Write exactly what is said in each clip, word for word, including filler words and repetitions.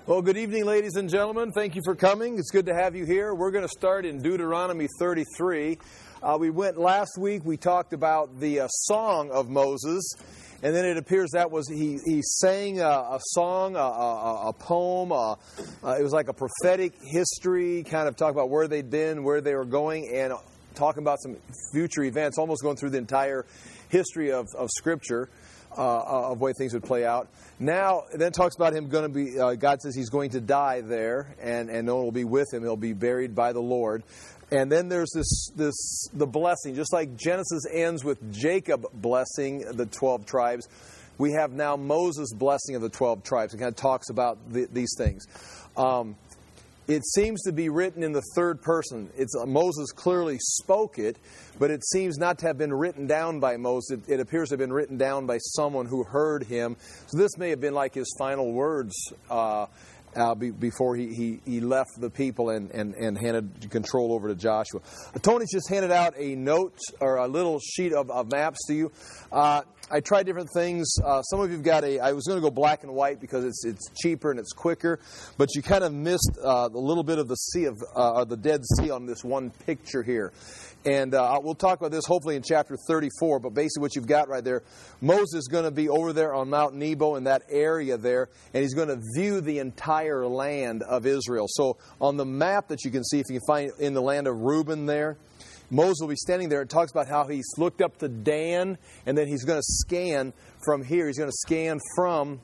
Well, good evening, ladies and gentlemen. Thank you for coming. It's good to have you here. We're going to start in Deuteronomy thirty-three. Uh, we went last week, we talked about the uh, song of Moses, and then it appears that was, he, he sang a, a song, a, a, a poem. Uh, uh, it was like a prophetic history, kind of talk about where they'd been, where they were going, and talking about some future events, almost going through the entire history of, of Scripture, uh, of the way things would play out. Now, it then talks about him going to be, uh, God says he's going to die there, and, and no one will be with him. He'll be buried by the Lord. And then there's this, this the blessing. Just like Genesis ends with Jacob blessing the twelve tribes, we have now Moses' blessing of the twelve tribes. It kind of talks about the, these things. Um, it seems to be written in the third person. It's uh, Moses clearly spoke it, but it seems not to have been written down by Moses. It, it appears to have been written down by someone who heard him. So this may have been like his final words uh, uh, be, before he, he, he left the people and, and, and handed control over to Joshua. Uh, Tony's just handed out a note or a little sheet of, of maps to you. Uh, I tried different things. Uh, some of you've got a, I was going to go black and white because it's it's cheaper and it's quicker, but you kind of missed uh, a little bit of the sea of, uh, the Dead Sea on this one picture here. And uh, we'll talk about this hopefully in chapter thirty-four, but basically what you've got right there, Moses is going to be over there on Mount Nebo in that area there, and he's going to view the entire land of Israel. So on the map that you can see, if you can find in the land of Reuben there, Moses will be standing there. It talks about how he's looked up to Dan, and then he's going to scan from here. He's going to scan from,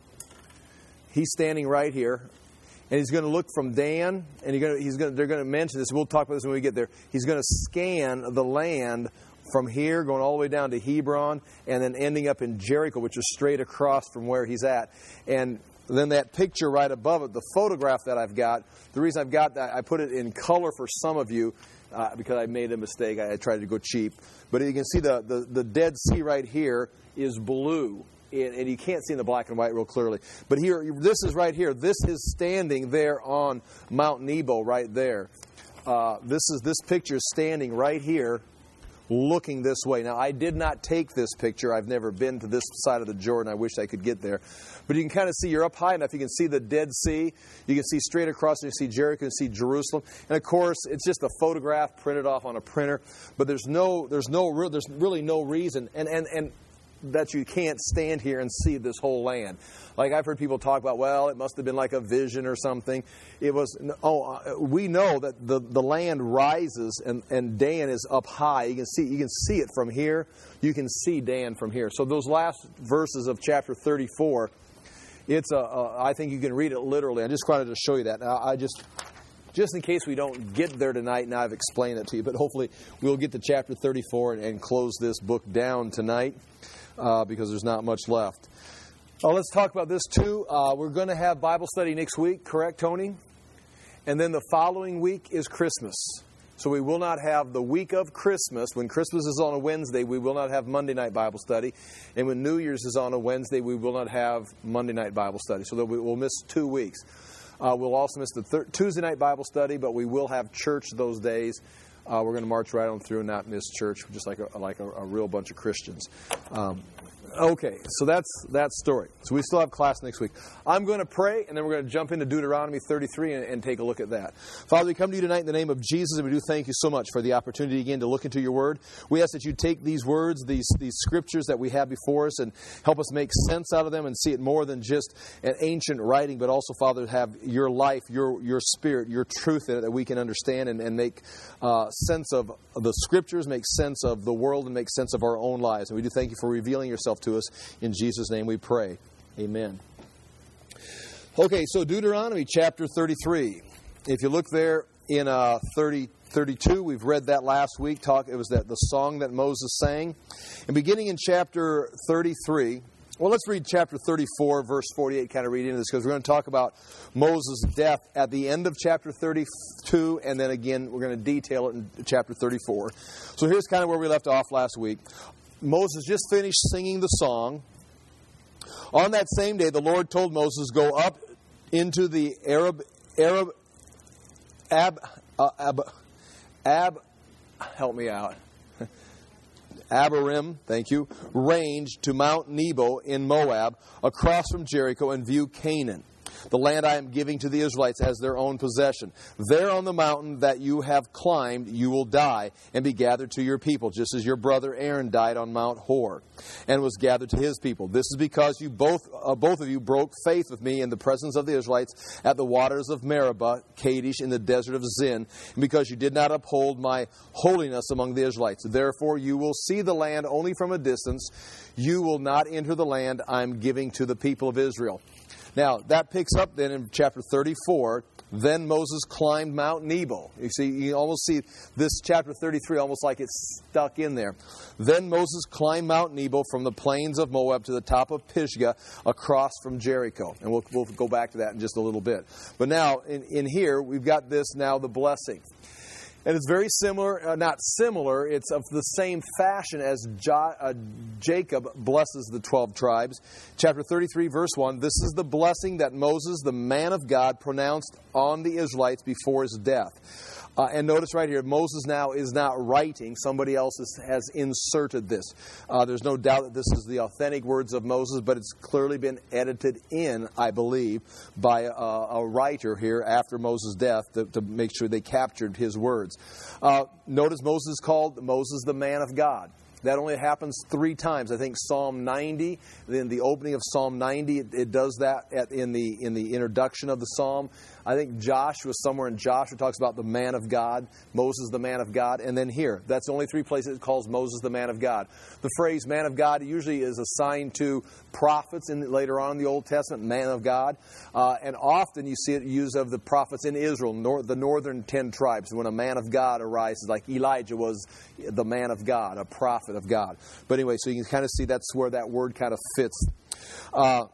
he's standing right here, and he's going to look from Dan, and he's going to, he's going to, they're going to mention this. We'll talk about this when we get there. He's going to scan the land from here, going all the way down to Hebron, and then ending up in Jericho, which is straight across from where he's at. And then that picture right above it, the photograph that I've got, the reason I've got that, I put it in color for some of you, Uh, because I made a mistake. I, I tried to go cheap. But you can see the, the, the Dead Sea right here is blue. And, and you can't see in the black and white real clearly. But here, this is right here. This is standing there on Mount Nebo right there. Uh, this is this picture is standing right here looking this way. Now, I did not take this picture. I've never been to this side of the Jordan. I wish I could get there. But you can kind of see, you're up high enough, you can see the Dead Sea. You can see straight across, and you see Jericho, you can see Jerusalem. And of course, it's just a photograph printed off on a printer. But there's no, there's no, there's really no reason, and and and that you can't stand here and see this whole land. Like I've heard people talk about, well, it must have been like a vision or something. It was, oh, we know that the, the land rises and, and Dan is up high. You can see you can see it from here. You can see Dan from here. So those last verses of chapter thirty-four, it's a, a I think you can read it literally. I just wanted to show you that. Now, I just Just in case we don't get there tonight, now I've explained it to you, but hopefully we'll get to chapter thirty-four and, and close this book down tonight uh, because there's not much left. Uh, let's talk about this too. Uh, we're going to have Bible study next week, correct, Tony? And then the following week is Christmas. So we will not have the week of Christmas. When Christmas is on a Wednesday, we will not have Monday night Bible study. And when New Year's is on a Wednesday, we will not have Monday night Bible study. So we'll miss two weeks. Uh, we'll also miss the thir- Tuesday night Bible study, but we will have church those days. Uh, we're going to march right on through and not miss church, just like a, like a, a real bunch of Christians. Um, okay, so that's that story. So we still have class next week. I'm going to pray, and then we're going to jump into Deuteronomy thirty-three and, and take a look at that. Father, we come to you tonight in the name of Jesus, and we do thank you so much for the opportunity again to look into your word. We ask that you take these words, these these scriptures that we have before us, and help us make sense out of them and see it more than just an ancient writing, but also, Father, have your life, your your spirit, your truth in it that we can understand and, and make uh, sense of the scriptures, make sense of the world, and make sense of our own lives. And we do thank you for revealing yourself to us. In Jesus' name we pray. Amen. Okay, so Deuteronomy chapter thirty-three. If you look there in uh, thirty, thirty-two, we've read that last week. Talk. It was that the song that Moses sang. And beginning in chapter thirty-three, well, let's read chapter thirty-four, verse forty-eight, kind of read into this, because we're going to talk about Moses' death at the end of chapter thirty-two, and then again, we're going to detail it in chapter thirty-four. So here's kind of where we left off last week. Moses just finished singing the song. On that same day, the Lord told Moses, go up into the Arab, Arab, Ab, uh, Ab, Ab, help me out, Abarim, thank you, range to Mount Nebo in Moab, across from Jericho, and view Canaan. the land I am giving to the Israelites as their own possession. There on the mountain that you have climbed, you will die and be gathered to your people, just as your brother Aaron died on Mount Hor and was gathered to his people. This is because you both, uh, both of you broke faith with me in the presence of the Israelites at the waters of Meribah, Kadesh, in the desert of Zin, and because you did not uphold my holiness among the Israelites. Therefore you will see the land only from a distance. You will not enter the land I am giving to the people of Israel. Now, that picks up then in chapter thirty-four. Then Moses climbed Mount Nebo. You see, you almost see this chapter thirty-three almost like it's stuck in there. Then Moses climbed Mount Nebo from the plains of Moab to the top of Pisgah across from Jericho. And we'll, we'll go back to that in just a little bit. But now, in, in here, we've got this now, the blessing. And it's very similar, uh, not similar, it's of the same fashion as jo- uh, Jacob blesses the twelve tribes. Chapter thirty-three, verse one, this is the blessing that Moses, the man of God, pronounced on the Israelites before his death. Uh, and notice right here, Moses now is not writing. Somebody else is, has inserted this. Uh, there's no doubt that this is the authentic words of Moses, but it's clearly been edited in, I believe, by a, a writer here after Moses' death to, to make sure they captured his words. Uh, notice Moses is called Moses the man of God. That only happens three times. I think Psalm ninety, then the opening of Psalm ninety, it, it does that at, in the in the introduction of the psalm. I think Joshua, somewhere in Joshua, talks about the man of God, Moses the man of God. And then here, that's the only three places it calls Moses the man of God. The phrase man of God usually is assigned to prophets in, later on in the Old Testament, man of God. Uh, and often you see it used of the prophets in Israel, nor, the northern ten tribes. When a man of God arises, like Elijah was the man of God, a prophet of God. But anyway, so you can kind of see that's where that word kind of fits. Uh,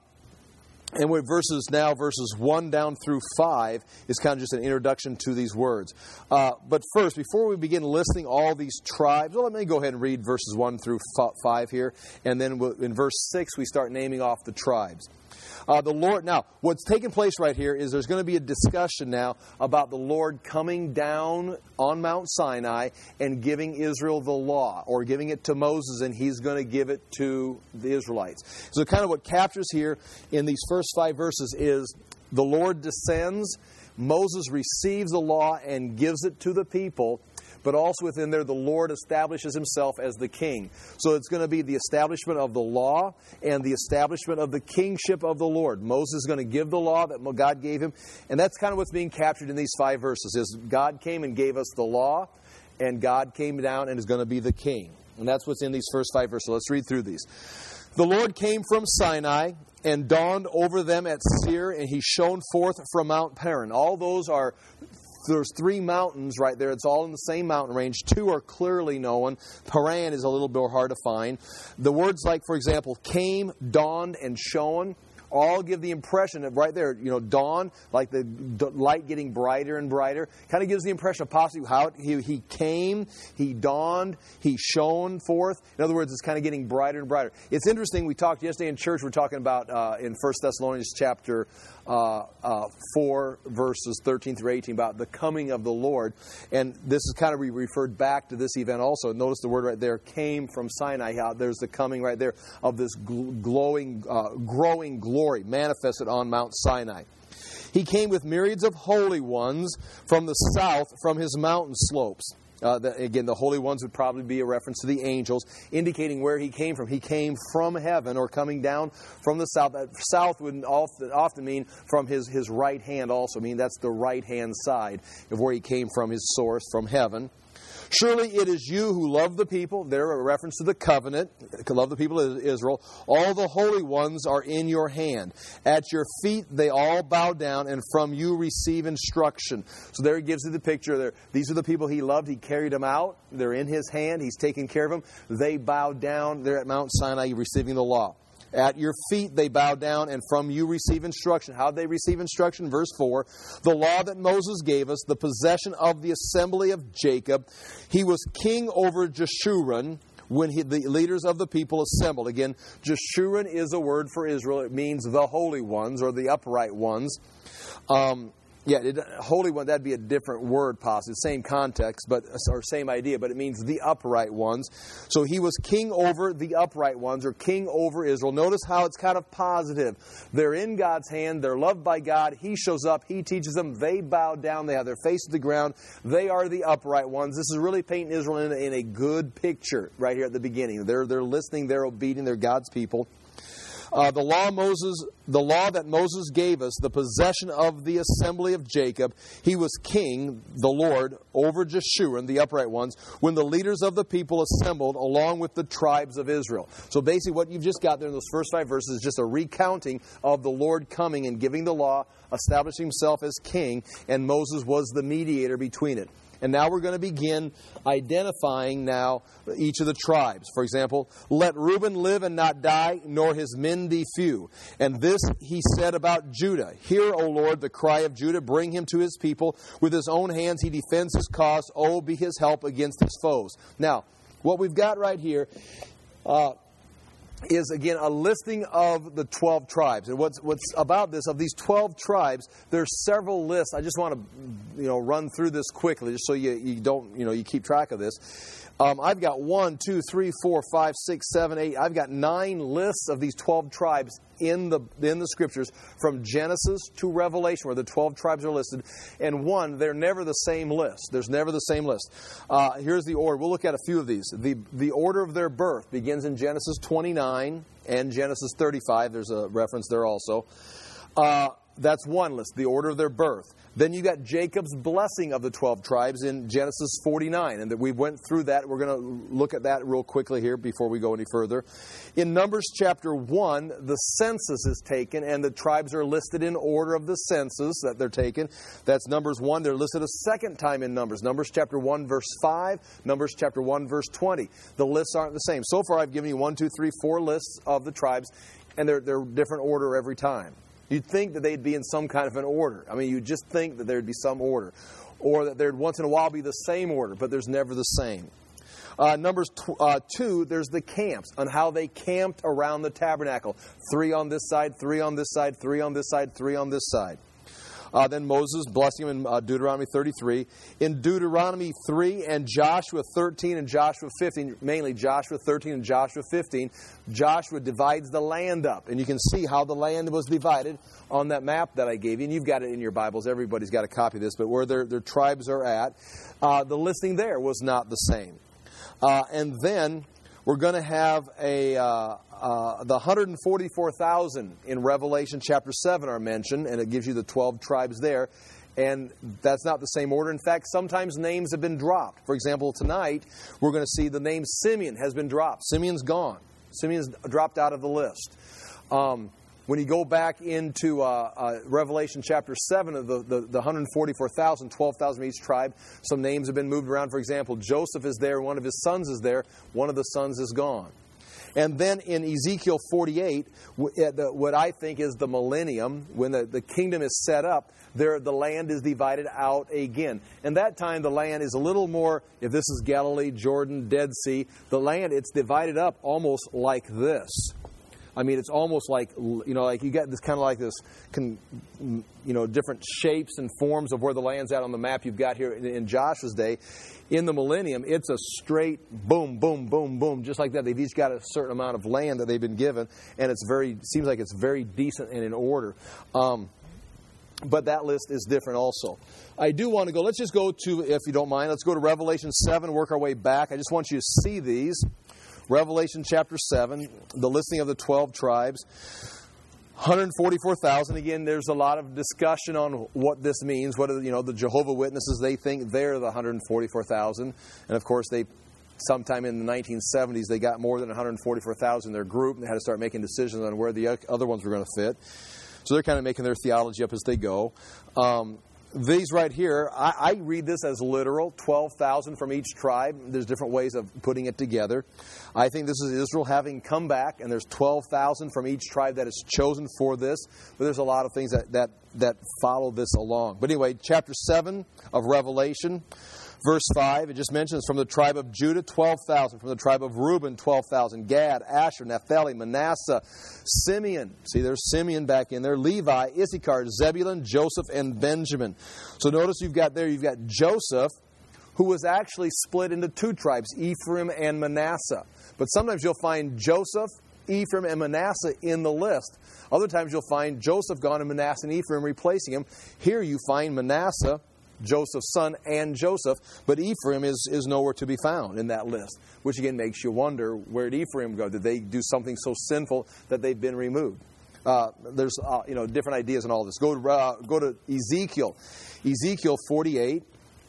And with verses now, verses one down through five, is kind of just an introduction to these words. Uh, but first, before we begin listing all these tribes, well, let me go ahead and read verses one through five here. And then we'll, in verse six, we start naming off the tribes. Uh, the Lord, now, what's taking place right here is there's going to be a discussion now about the Lord coming down on Mount Sinai and giving Israel the law, or giving it to Moses, and he's going to give it to the Israelites. So kind of what captures here in these first five verses is the Lord descends, Moses receives the law and gives it to the people, but also within there, the Lord establishes himself as the king. So it's going to be the establishment of the law and the establishment of the kingship of the Lord. Moses is going to give the law that God gave him. And that's kind of what's being captured in these five verses, is God came and gave us the law, and God came down and is going to be the king. And that's what's in these first five verses. Let's read through these. The Lord came from Sinai and dawned over them at Seir, and he shone forth from Mount Paran. All those are... There's three mountains right there. It's all in the same mountain range. Two are clearly known. Paran is a little bit hard to find. The words like, for example, came, dawned, and shone all give the impression of right there, you know, dawn, like the light getting brighter and brighter, kind of gives the impression of possibly how he, he came, he dawned, he shone forth. In other words, it's kind of getting brighter and brighter. It's interesting, we talked yesterday in church, we're talking about uh, in First Thessalonians chapter uh, uh, four, verses thirteen through eighteen, about the coming of the Lord. And this is kind of we referred back to this event also. Notice the word right there, came from Sinai. How there's the coming right there of this glowing, uh, growing glory manifested on Mount Sinai. He came with myriads of holy ones from the south, from his mountain slopes. Uh, the, again, the holy ones would probably be a reference to the angels, indicating where he came from. He came from heaven, or coming down from the south. That south would often, often mean from his, his right hand also. I mean, that's the right-hand side of where he came from, his source, from heaven. Surely it is you who love the people. They're a reference to the covenant. Love the people of Israel. All the holy ones are in your hand. At your feet they all bow down, and from you receive instruction. So there he gives you the picture. There, these are the people he loved. He carried them out. They're in his hand. He's taking care of them. They bow down. They're at Mount Sinai receiving the law. At your feet they bow down, and from you receive instruction. How did they receive instruction? Verse four, the law that Moses gave us, the possession of the assembly of Jacob. He was king over Jeshurun when he, the leaders of the people assembled. Again, Jeshurun is a word for Israel. It means the holy ones, or the upright ones. Um, Yeah, it, Holy One, that'd be a different word possibly, same context, but or same idea, but it means the upright ones. So he was king over the upright ones, or king over Israel. Notice how it's kind of positive. They're in God's hand, they're loved by God, He shows up, He teaches them, they bow down, they have their face to the ground, they are the upright ones. This is really painting Israel in a, in a good picture right here at the beginning. They're, they're listening, they're obedient, they're God's people. Uh, the law Moses, the law that Moses gave us, the possession of the assembly of Jacob, he was king, the Lord, over Jeshurun, the upright ones, when the leaders of the people assembled along with the tribes of Israel. So basically what you've just got there in those first five verses is just a recounting of the Lord coming and giving the law, establishing himself as king, and Moses was the mediator between it. And now we're going to begin identifying now each of the tribes. For example, let Reuben live and not die, nor his men be few. And this he said about Judah. Hear, O Lord, the cry of Judah. Bring him to his people. With his own hands he defends his cause. Oh, be his help against his foes. Now, what we've got right here uh, is, again, a listing of the twelve tribes. And what's what's about this, of these twelve tribes, there's several lists. I just want to, you know, run through this quickly, just so you, you don't, you know, you keep track of this. Um, I've got one, two, three, four, five, six, seven, eight. I've got nine lists of these twelve tribes in the in the Scriptures, from Genesis to Revelation, where the twelve tribes are listed. And one, they're never the same list. There's never the same list. Uh, here's the order. We'll look at a few of these. The, the order of their birth begins in Genesis twenty-nine and Genesis thirty-five. There's a reference there also. Uh, that's one list, the order of their birth. Then you got Jacob's blessing of the twelve tribes in Genesis forty-nine. And that we went through that. We're going to look at that real quickly here before we go any further. In Numbers chapter one, the census is taken, and the tribes are listed in order of the census that they're taken. That's Numbers one. They're listed a second time in Numbers. Numbers chapter one, verse five. Numbers chapter one, verse twenty. The lists aren't the same. So far, I've given you one, two, three, four lists of the tribes, and they're, they're different order every time. You'd think that they'd be in some kind of an order. I mean, you'd just think that there'd be some order. Or that there'd once in a while be the same order, but there's never the same. Uh, Numbers t- uh, two, there's the camps, on how they camped around the tabernacle. Three on this side, three on this side, three on this side, three on this side. Uh, then Moses blessing him in uh, Deuteronomy thirty-three. In Deuteronomy three and Joshua thirteen and Joshua fifteen, mainly Joshua thirteen and Joshua fifteen, Joshua divides the land up. And you can see how the land was divided on that map that I gave you. And you've got it in your Bibles. Everybody's got a copy of this. But where their, their tribes are at, uh, the listing there was not the same. Uh, and then we're going to have a... Uh, Uh, the one hundred forty-four thousand in Revelation chapter seven are mentioned, and it gives you the twelve tribes there. And that's not the same order. In fact, sometimes names have been dropped. For example, tonight, we're going to see the name Simeon has been dropped. Simeon's gone. Simeon's dropped out of the list. Um, when you go back into uh, uh, Revelation chapter seven, of the, the, the one hundred forty-four thousand, twelve thousand from each tribe, some names have been moved around. For example, Joseph is there, one of his sons is there, one of the sons is gone. And then in Ezekiel forty-eight, what I think is the millennium, when the, the kingdom is set up, there the land is divided out again. And that time the land is a little more, if this is Galilee, Jordan, Dead Sea, the land, it's divided up almost like this. I mean, it's almost like, you know, like you got this kind of like this, you know, different shapes and forms of where the land's at on the map you've got here in, in Joshua's day. In the millennium, it's a straight boom, boom, boom, boom, just like that. They've each got a certain amount of land that they've been given, and it's very, seems like it's very decent and in order. Um, but that list is different also. I do want to go, let's just go to, if you don't mind, let's go to Revelation seven, work our way back. I just want you to see these. Revelation chapter seven, the listing of the twelve tribes. one hundred forty-four thousand. Again, there's a lot of discussion on what this means. What are, you know, the Jehovah Witnesses, they think they're the one hundred forty-four thousand. And of course, they sometime in the nineteen seventies, they got more than one hundred forty-four thousand in their group, and they had to start making decisions on where the other ones were going to fit. So they're kind of making their theology up as they go. Um, These right here, I, I read this as literal, twelve thousand from each tribe. There's different ways of putting it together. I think this is Israel having come back, and there's twelve thousand from each tribe that is chosen for this. But there's a lot of things that, that, that follow this along. But anyway, chapter seven of Revelation, Verse five, it just mentions from the tribe of Judah, twelve thousand. From the tribe of Reuben, twelve thousand. Gad, Asher, Naphtali, Manasseh, Simeon. See, there's Simeon back in there. Levi, Issachar, Zebulun, Joseph, and Benjamin. So notice you've got there, you've got Joseph, who was actually split into two tribes, Ephraim and Manasseh. But sometimes you'll find Joseph, Ephraim, and Manasseh in the list. Other times you'll find Joseph gone and Manasseh and Ephraim replacing him. Here you find Manasseh, Joseph's son, and Joseph, but Ephraim is, is nowhere to be found in that list, which again makes you wonder, where did Ephraim go? Did they do something so sinful that they've been removed? Uh, there's uh, you know different ideas in all this. Go to, uh, go to Ezekiel. Ezekiel forty-eight.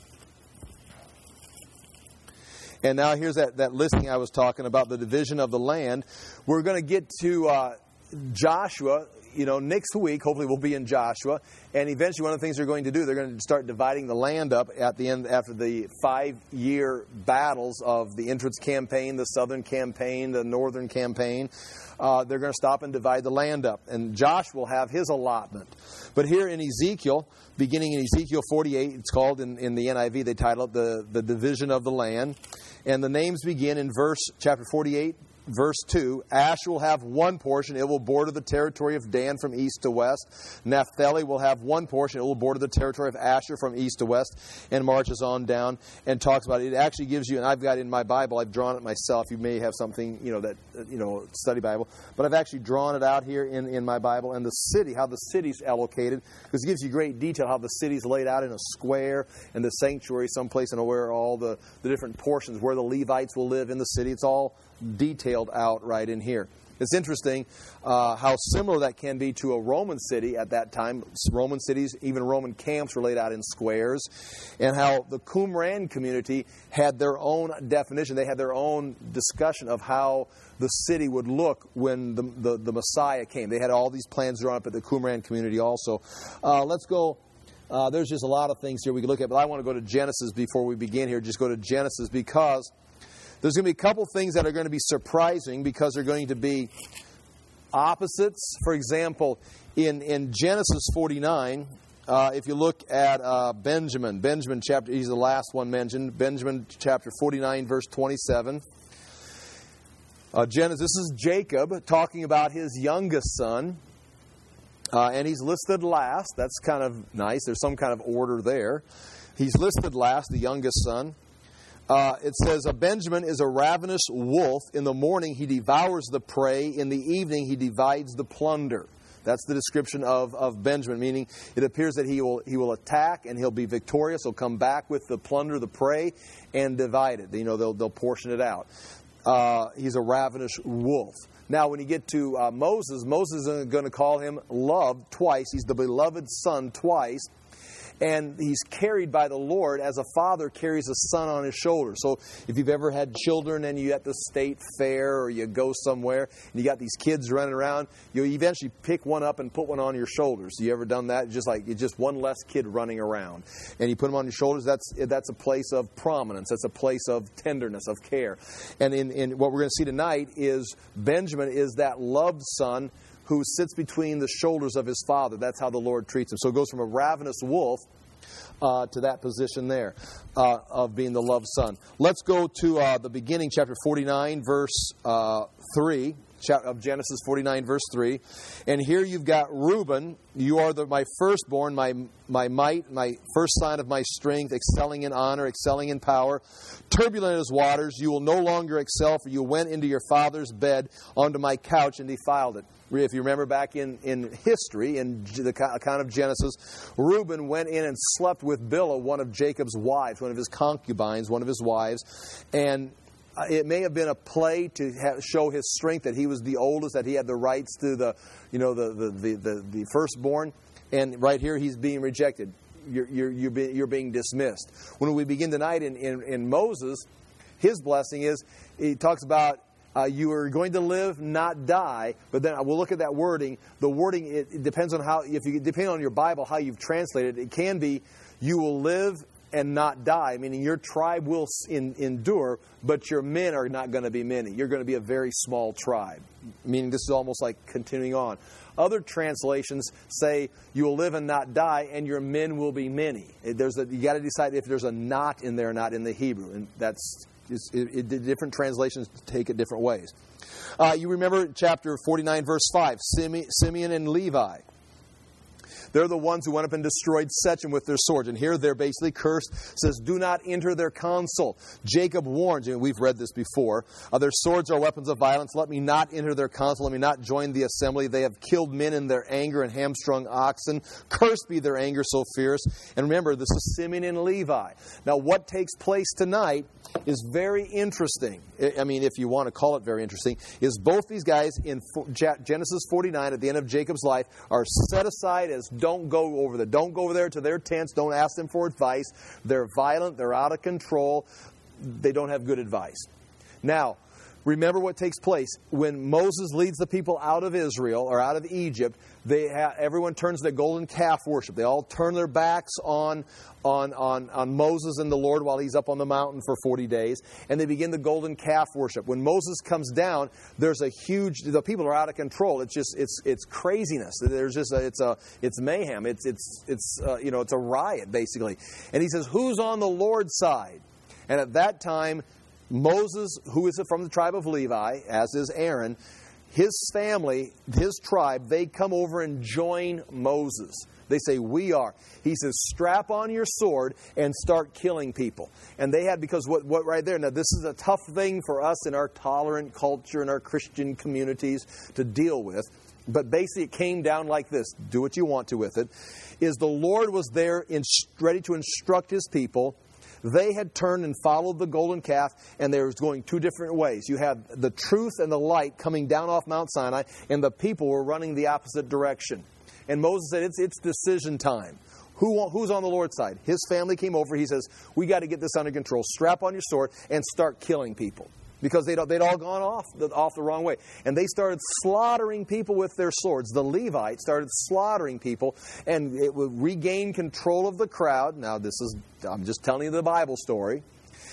And now here's that, that listing I was talking about, the division of the land. We're going to get to uh, Joshua. You know, next week, hopefully we'll be in Joshua, and eventually one of the things they're going to do, they're going to start dividing the land up at the end, after the five-year battles of the entrance campaign, the southern campaign, the northern campaign. Uh, they're going to stop and divide the land up, and Josh will have his allotment. But here in Ezekiel, beginning in Ezekiel forty-eight, it's called in, in the N I V, they title it the, the division of the land, and the names begin in verse chapter forty-eight, verse two. Asher will have one portion. It will border the territory of Dan from east to west. Naphtali will have one portion. It will border the territory of Asher from east to west, and marches on down and talks about it. It actually gives you, and I've got it in my Bible, I've drawn it myself. You may have something, you know, that, you know, study Bible. But I've actually drawn it out here in, in my Bible. And the city, how the city's allocated, because it gives you great detail how the city's laid out in a square, and the sanctuary someplace, and where all the, the different portions, where the Levites will live in the city. It's all detailed out right in here. It's interesting uh, how similar that can be to a Roman city at that time. Roman cities, even Roman camps, were laid out in squares, and how the Qumran community had their own definition. They had their own discussion of how the city would look when the, the, the Messiah came. They had all these plans drawn up at the Qumran community also. Uh, let's go. Uh, there's just a lot of things here we could look at, but I want to go to Genesis before we begin here. Just go to Genesis, because there's going to be a couple things that are going to be surprising, because they're going to be opposites. For example, in, in Genesis forty-nine, uh, if you look at uh, Benjamin, Benjamin chapter, he's the last one mentioned, Benjamin chapter forty-nine, verse twenty-seven. Uh, Genesis, this is Jacob talking about his youngest son, uh, and he's listed last. That's kind of nice. There's some kind of order there. He's listed last, the youngest son. Uh, it says, a Benjamin is a ravenous wolf. In the morning he devours the prey. In the evening he divides the plunder. That's the description of, of Benjamin, meaning it appears that he will he will attack and he'll be victorious. He'll come back with the plunder, the prey, and divide it. You know, they'll, they'll portion it out. Uh, he's a ravenous wolf. Now, when you get to uh, Moses, Moses is going to call him loved twice. He's the beloved son twice. And he's carried by the Lord as a father carries a son on his shoulder. So if you've ever had children and you're at the state fair or you go somewhere and you got these kids running around, you eventually pick one up and put one on your shoulders. You ever done that? Just like it's just one less kid running around. And you put them on your shoulders, that's that's a place of prominence. That's a place of tenderness, of care. And in, in what we're going to see tonight is Benjamin is that loved son who sits between the shoulders of his father. That's how the Lord treats him. So it goes from a ravenous wolf uh, to that position there uh, of being the loved son. Let's go to uh, the beginning, chapter forty-nine, verse uh, three. Of Genesis forty-nine, verse three. And here you've got Reuben. You are the, my firstborn, my my might, my first sign of my strength, excelling in honor, excelling in power. Turbulent as waters, you will no longer excel, for you went into your father's bed onto my couch and defiled it. If you remember back in, in history, in the account of Genesis, Reuben went in and slept with Bilhah, one of Jacob's wives, one of his concubines, one of his wives, and it may have been a play to have, show his strength, that he was the oldest, that he had the rights to the, you know, the the, the, the, the firstborn. And right here, he's being rejected. You're you're you're, be, you're being dismissed. When we begin tonight in, in, in Moses, his blessing is he talks about uh, you are going to live, not die. But then we'll look at that wording. The wording it, it depends on how, if you depending on your Bible, how you've translated it. It can be you will live and not die, meaning your tribe will in, endure, but your men are not going to be many. You're going to be a very small tribe, meaning this is almost like continuing on. Other translations say you will live and not die, and your men will be many. There's a, you got to decide if there's a not in there or not in the Hebrew, and that's it's, it, it, different translations take it different ways. Uh, you remember chapter forty-nine, verse five, Sime, Simeon and Levi. They're the ones who went up and destroyed Shechem with their swords. And here they're basically cursed. It says, do not enter their council. Jacob warns, and we've read this before, uh, their swords are weapons of violence. Let me not enter their council. Let me not join the assembly. They have killed men in their anger and hamstrung oxen. Cursed be their anger so fierce. And remember, this is Simeon and Levi. Now, what takes place tonight is very interesting. I mean, if you want to call it very interesting, is both these guys in Genesis forty-nine at the end of Jacob's life are set aside as don't go over there. Don't go over there to their tents. Don't ask them for advice. They're violent. They're out of control. They don't have good advice. Now, remember what takes place. When Moses leads the people out of Israel or out of Egypt, they ha- everyone turns to the golden calf worship. They all turn their backs on, on, on, on Moses and the Lord while he's up on the mountain for forty days. And they begin the golden calf worship. When Moses comes down, there's a huge, the people are out of control. It's just, it's it's craziness. There's just, a, it's a, it's mayhem. It's, it's, it's uh, you know, it's a riot, basically. And he says, who's on the Lord's side? And at that time, Moses, who is from the tribe of Levi, as is Aaron, his family, his tribe, they come over and join Moses. They say, we are. He says, strap on your sword and start killing people. And they had, because what, what right there, now this is a tough thing for us in our tolerant culture and our Christian communities to deal with. But basically it came down like this. Do what you want to with it. Is the Lord was there in, ready to instruct His people. They had turned and followed the golden calf, and they were going two different ways. You have the truth and the light coming down off Mount Sinai, and the people were running the opposite direction. And Moses said, it's, it's decision time. Who, who's on the Lord's side? His family came over. He says, we got to get this under control. Strap on your sword and start killing people. Because they'd, they'd all gone off the, off the wrong way. And they started slaughtering people with their swords. The Levites started slaughtering people, and it would regain control of the crowd. Now, this is, I'm just telling you the Bible story.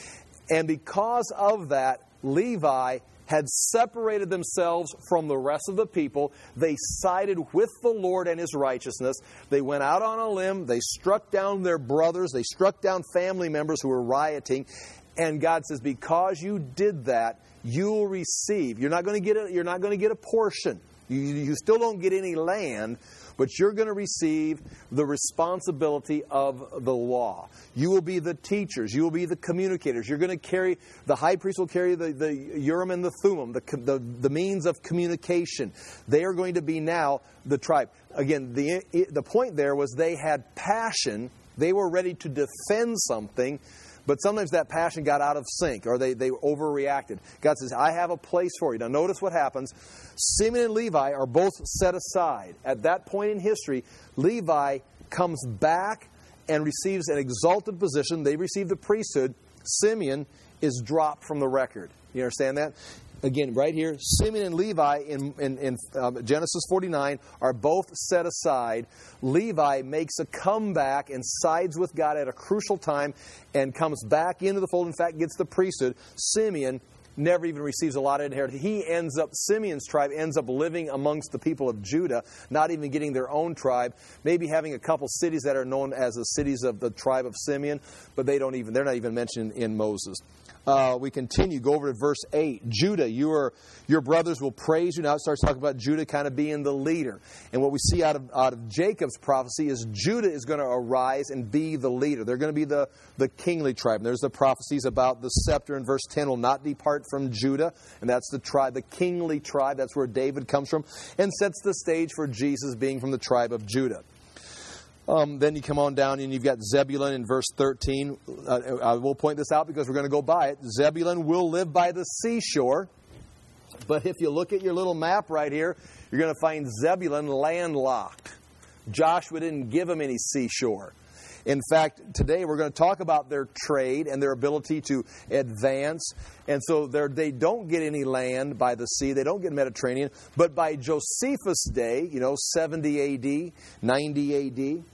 And because of that, Levi had separated themselves from the rest of the people. They sided with the Lord and His righteousness. They went out on a limb. They struck down their brothers. They struck down family members who were rioting. And God says, because you did that, you'll receive. You're not going to get a, you're not going to get a portion. You, you still don't get any land, but you're going to receive the responsibility of the law. You will be the teachers. You will be the communicators. You're going to carry, the high priest will carry the, the Urim and the Thummim, the, the, the means of communication. They are going to be now the tribe. Again, the, the point there was they had passion. They were ready to defend something. But sometimes that passion got out of sync, or they, they overreacted. God says, I have a place for you. Now notice what happens. Simeon and Levi are both set aside. At that point in history, Levi comes back and receives an exalted position. They receive the priesthood. Simeon is dropped from the record. You understand that? Again, right here, Simeon and Levi in, in, in uh, Genesis forty-nine are both set aside. Levi makes a comeback and sides with God at a crucial time and comes back into the fold. In fact, gets the priesthood. Simeon never even receives a lot of inheritance. He ends up, Simeon's tribe ends up living amongst the people of Judah, not even getting their own tribe, maybe having a couple cities that are known as the cities of the tribe of Simeon, but they don't even, they're not even mentioned in Moses. Uh, we continue. Go over to verse eight. Judah, your, your brothers will praise you. Now it starts talking about Judah kind of being the leader. And what we see out of, out of Jacob's prophecy is Judah is going to arise and be the leader. They're going to be the, the kingly tribe. And there's the prophecies about the scepter in verse ten will not depart from Judah. And that's the tribe, the kingly tribe. That's where David comes from. And sets the stage for Jesus being from the tribe of Judah. Um, then you come on down and you've got Zebulun in verse thirteen. Uh, I will point this out because we're going to go by it. Zebulun will live by the seashore. But if you look at your little map right here, you're going to find Zebulun landlocked. Joshua didn't give him any seashore. In fact, today we're going to talk about their trade and their ability to advance. And so they don't get any land by the sea. They don't get Mediterranean. But by Josephus' day, you know, seventy A D, ninety A D,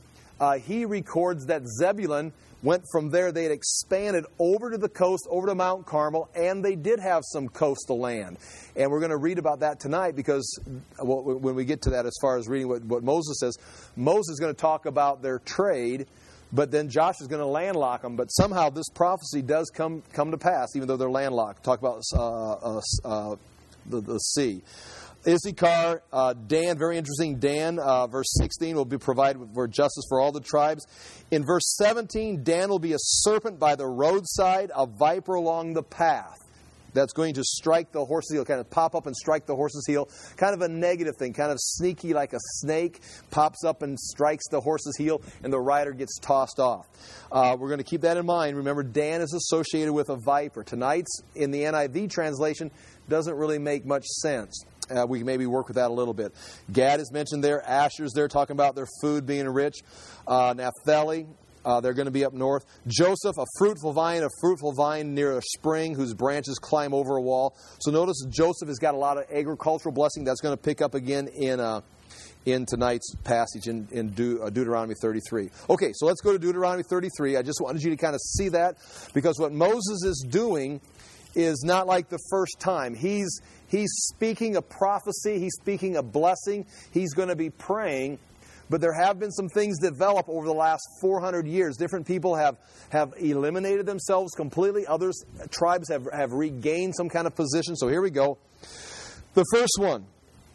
uh, he records that Zebulun went from there. They had expanded over to the coast, over to Mount Carmel, and they did have some coastal land. And we're going to read about that tonight because well, when we get to that, as far as reading what, what Moses says, Moses is going to talk about their trade, but then Joshua is going to landlock them. But somehow this prophecy does come come to pass, even though they're landlocked. Talk about uh, uh, uh, the, the sea. Issachar, uh, Dan, very interesting. Dan, uh, verse sixteen, will be provided for justice for all the tribes. In verse seventeen, Dan will be a serpent by the roadside, a viper along the path. That's going to strike the horse's heel, kind of pop up and strike the horse's heel. Kind of a negative thing, kind of sneaky like a snake, pops up and strikes the horse's heel, and the rider gets tossed off. Uh, we're going to keep that in mind. Remember, Dan is associated with a viper. Tonight's, in the N I V translation, doesn't really make much sense. Uh, we can maybe work with that a little bit. Gad is mentioned there. Asher's there, talking about their food being rich. Uh, Naphtali, uh, they're going to be up north. Joseph, a fruitful vine, a fruitful vine near a spring whose branches climb over a wall. So notice Joseph has got a lot of agricultural blessing. That's going to pick up again in uh, in tonight's passage in, in De- uh, Deuteronomy thirty-three. Okay, so let's go to Deuteronomy thirty-three. I just wanted you to kind of see that, because what Moses is doing is not like the first time. He's he's speaking a prophecy. He's speaking a blessing. He's going to be praying. But there have been some things develop over the last four hundred years. Different people have, have eliminated themselves completely. Others, tribes have, have regained some kind of position. So here we go. The first one.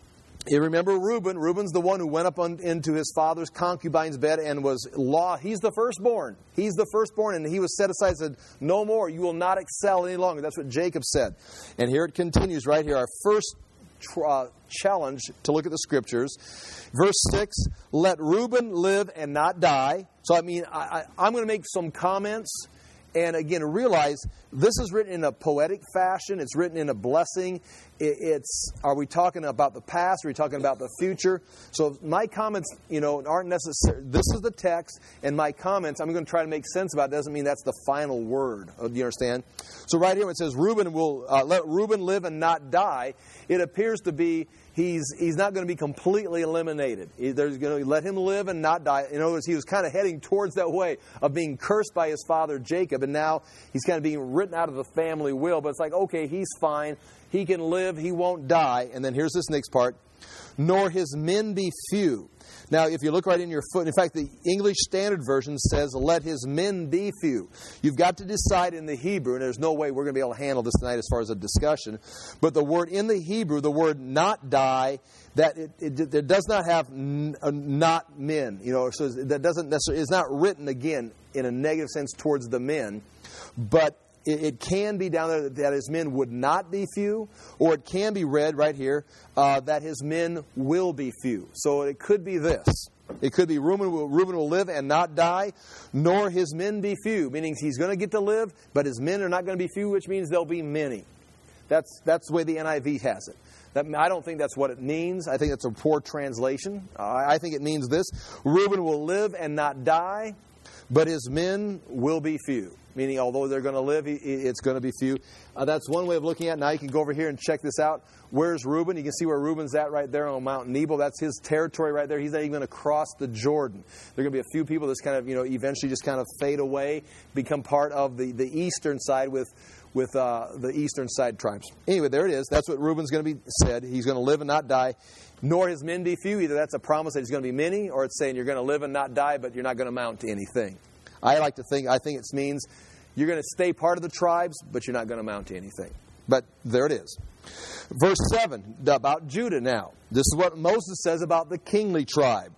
You remember Reuben. Reuben's the one who went up on, into his father's concubine's bed and was law. He's the firstborn. He's the firstborn, and he was set aside and said, no more. You will not excel any longer. That's what Jacob said. And here it continues right here. Our first uh, challenge to look at the Scriptures. Verse six, let Reuben live and not die. So, I mean, I, I, I'm going to make some comments. And again, realize this is written in a poetic fashion. It's written in a blessing. It's, are we talking about the past? Are we talking about the future? So my comments, you know, aren't necessary. This is the text, and my comments, I'm going to try to make sense about it. Doesn't mean that's the final word. Do you understand? So right here when it says Reuben will uh, let Reuben live and not die, it appears to be he's he's not going to be completely eliminated. He, there's going to let him live and not die. In other words, he was kind of heading towards that way of being cursed by his father Jacob, and now he's kind of being written out of the family will. But it's like, okay, he's fine. He can live. He won't die. And then here's this next part. Nor his men be few. Now, if you look right in your foot, in fact, the English Standard Version says, let his men be few. You've got to decide in the Hebrew, and there's no way we're going to be able to handle this tonight as far as a discussion, but the word in the Hebrew, the word not die, that it, it, it does not have n- uh, not men. You know, so that doesn't necessarily, it's not written, again, in a negative sense towards the men, but it, it can be down there that his men would not be few, or it can be read right here uh, that his men will be few. So it could be this. It could be Reuben will, Reuben will live and not die, nor his men be few, meaning he's going to get to live, but his men are not going to be few, which means there'll be many. That's that's the way the N I V has it. That, I don't think that's what it means. I think it's a poor translation. Uh, I think it means this. Reuben will live and not die, but his men will be few. Meaning, although they're going to live, it's going to be few. Uh, that's one way of looking at it. Now you can go over here and check this out. Where's Reuben? You can see where Reuben's at right there on Mount Nebo. That's his territory right there. He's not even going to cross the Jordan. There are going to be a few people that's kind of, you know, eventually just kind of fade away, become part of the, the eastern side with with uh, the eastern side tribes. Anyway, there it is. That's what Reuben's going to be said. He's going to live and not die, nor his men be few. Either that's a promise that he's going to be many, or it's saying you're going to live and not die, but you're not going to amount to anything. I like to think, I think it means you're going to stay part of the tribes, but you're not going to amount to anything. But there it is. Verse seven, about Judah now. This is what Moses says about the kingly tribe.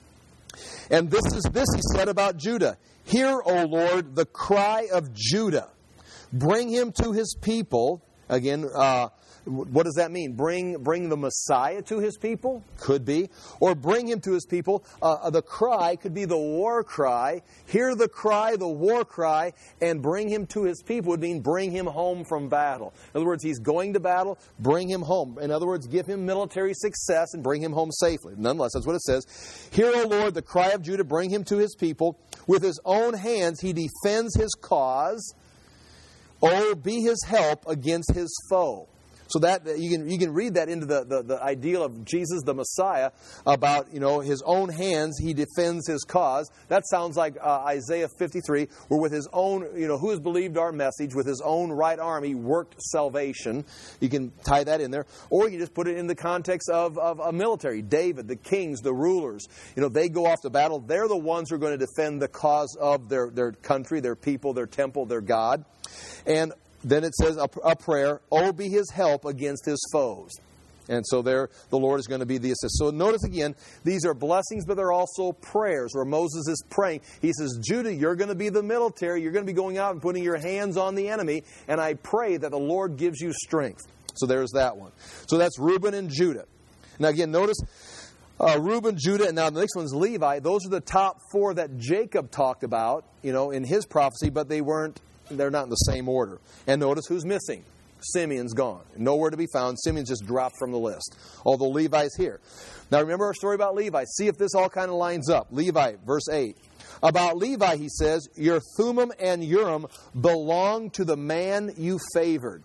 And this is this he said about Judah. Hear, O Lord, the cry of Judah. Bring him to his people. Again, uh, what does that mean? Bring bring the Messiah to his people? Could be. Or bring him to his people. Uh, the cry could be the war cry. Hear the cry, the war cry, and bring him to his people would mean bring him home from battle. In other words, he's going to battle, bring him home. In other words, give him military success and bring him home safely. Nonetheless, that's what it says. Hear, O Lord, the cry of Judah, bring him to his people. With his own hands he defends his cause. Oh, be his help against his foe. So that you can you can read that into the, the, the ideal of Jesus the Messiah about, you know, his own hands he defends his cause. That sounds like uh, Isaiah fifty-three, where with his own, you know, who has believed our message, with his own right arm he worked salvation. You can tie that in there. Or you can just put it in the context of, of a military. David, the kings, the rulers, you know, they go off to battle. They're the ones who are going to defend the cause of their, their country, their people, their temple, their God. And then it says a, a prayer, oh, be his help against his foes. And so there, the Lord is going to be the assist. So notice again, these are blessings, but they're also prayers, where Moses is praying. He says, Judah, you're going to be the military. You're going to be going out and putting your hands on the enemy. And I pray that the Lord gives you strength. So there's that one. So that's Reuben and Judah. Now again, notice uh, Reuben, Judah, and now the next one's Levi. Those are the top four that Jacob talked about, you know, in his prophecy, but they weren't. They're not in the same order. And notice who's missing. Simeon's gone. Nowhere to be found. Simeon's just dropped from the list. Although Levi's here. Now remember our story about Levi. See if this all kind of lines up. Levi, verse eight. About Levi, he says, your Thummim and Urim belong to the man you favored.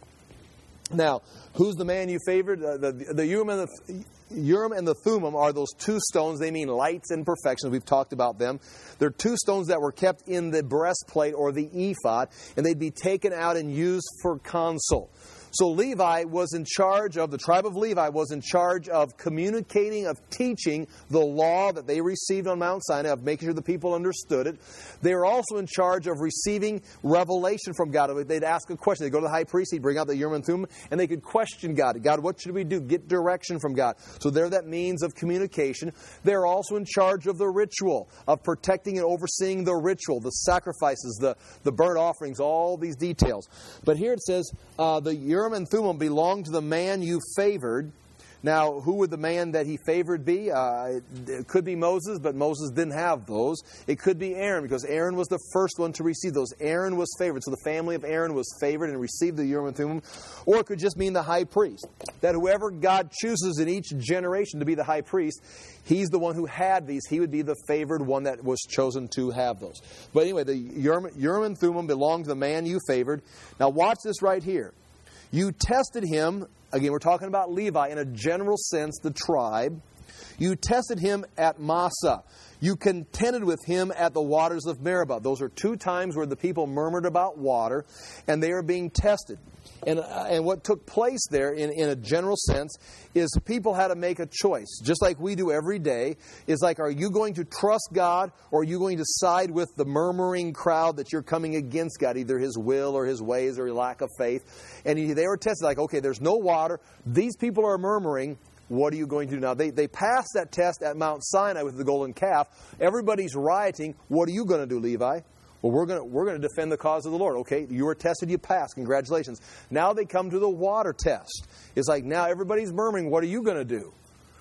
Now, who's the man you favored? Uh, the, the, the Urim and the... Urim and the Thummim are those two stones. They mean lights and perfections. We've talked about them. They're two stones that were kept in the breastplate or the ephod, and they'd be taken out and used for consul. So Levi was in charge of, the tribe of Levi was in charge of communicating, of teaching the law that they received on Mount Sinai, of making sure the people understood it. They were also in charge of receiving revelation from God. They'd ask a question. They'd go to the high priest, he'd bring out the Urim and Thummim, and they could question God. God, what should we do? Get direction from God. So they're that means of communication. They're also in charge of the ritual, of protecting and overseeing the ritual, the sacrifices, the, the burnt offerings, all these details. But here it says, uh, the Urim and Thummim belong to the man you favored. Now, who would the man that he favored be? Uh, it, it could be Moses, but Moses didn't have those. It could be Aaron, because Aaron was the first one to receive those. Aaron was favored. So the family of Aaron was favored and received the Urim and Thummim. Or it could just mean the high priest. That whoever God chooses in each generation to be the high priest, he's the one who had these. He would be the favored one that was chosen to have those. But anyway, the Urim, Urim and Thummim belong to the man you favored. Now watch this right here. You tested him, again, we're talking about Levi in a general sense, the tribe. You tested him at Massah. You contended with him at the waters of Meribah. Those are two times where the people murmured about water, and they are being tested. And, uh, and what took place there, in, in a general sense, is people had to make a choice, just like we do every day. Is like, are you going to trust God, or are you going to side with the murmuring crowd that you're coming against God, either His will or His ways or your lack of faith? And he, they were tested like, okay, there's no water. These people are murmuring. What are you going to do now? They, they passed that test at Mount Sinai with the golden calf. Everybody's rioting. What are you going to do, Levi? Well, we're going to we're going to defend the cause of the Lord. Okay, you were tested, you passed. Congratulations. Now they come to the water test. It's like now everybody's murmuring. What are you going to do?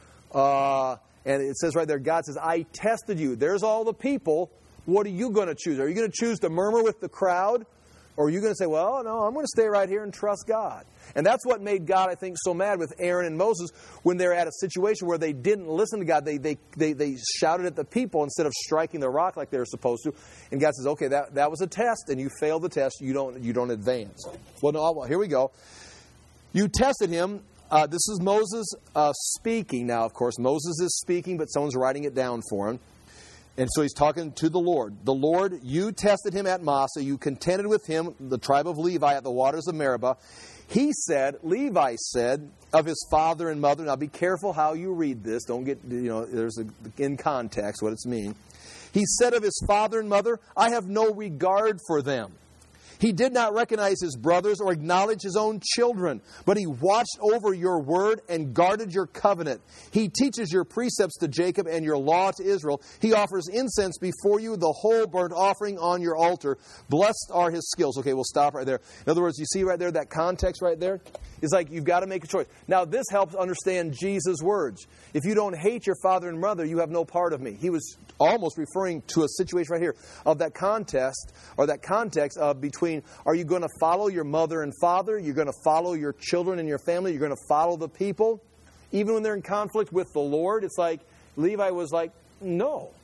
Uh, and it says right there, God says, I tested you. There's all the people. What are you going to choose? Are you going to choose to murmur with the crowd? Or are you going to say, well, no, I'm going to stay right here and trust God? And that's what made God, I think, so mad with Aaron and Moses when they're at a situation where they didn't listen to God. They they they, they shouted at the people instead of striking the rock like they were supposed to. And God says, okay, that, that was a test, and you failed the test. You don't you don't advance. Well, no, well, here we go. You tested him. Uh, this is Moses uh, speaking now, of course. Moses is speaking, but someone's writing it down for him. And so he's talking to the Lord. The Lord, you tested him at Massah. You contended with him, the tribe of Levi, at the waters of Meribah. He said, Levi said, of his father and mother. Now be careful how you read this. Don't get, you know, there's a, in context what it's mean. He said of his father and mother, I have no regard for them. He did not recognize his brothers or acknowledge his own children, but he watched over your word and guarded your covenant. He teaches your precepts to Jacob and your law to Israel. He offers incense before you, the whole burnt offering on your altar. Blessed are his skills. Okay, we'll stop right there. In other words, you see right there, that context right there? It's like you've got to make a choice. Now, this helps understand Jesus' words. If you don't hate your father and mother, you have no part of me. He was almost referring to a situation right here of that contest or that context of between, are you going to follow your mother and father? You're going to follow your children and your family? You're going to follow the people? Even when they're in conflict with the Lord, it's like Levi was like, no.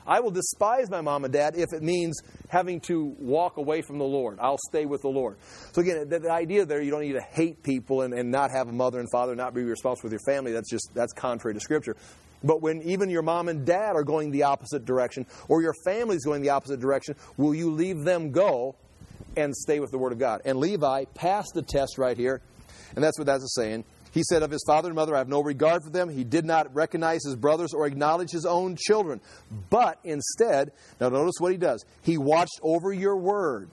I will despise my mom and dad if it means having to walk away from the Lord. I'll stay with the Lord. So again, the, the idea there, you don't need to hate people and, and not have a mother and father, not be responsible with your family. That's just, that's contrary to Scripture. But when even your mom and dad are going the opposite direction, or your family's going the opposite direction, will you leave them go and stay with the Word of God? And Levi passed the test right here, and that's what that's saying. He said of his father and mother, I have no regard for them. He did not recognize his brothers or acknowledge his own children. But instead, now notice what he does. He watched over your word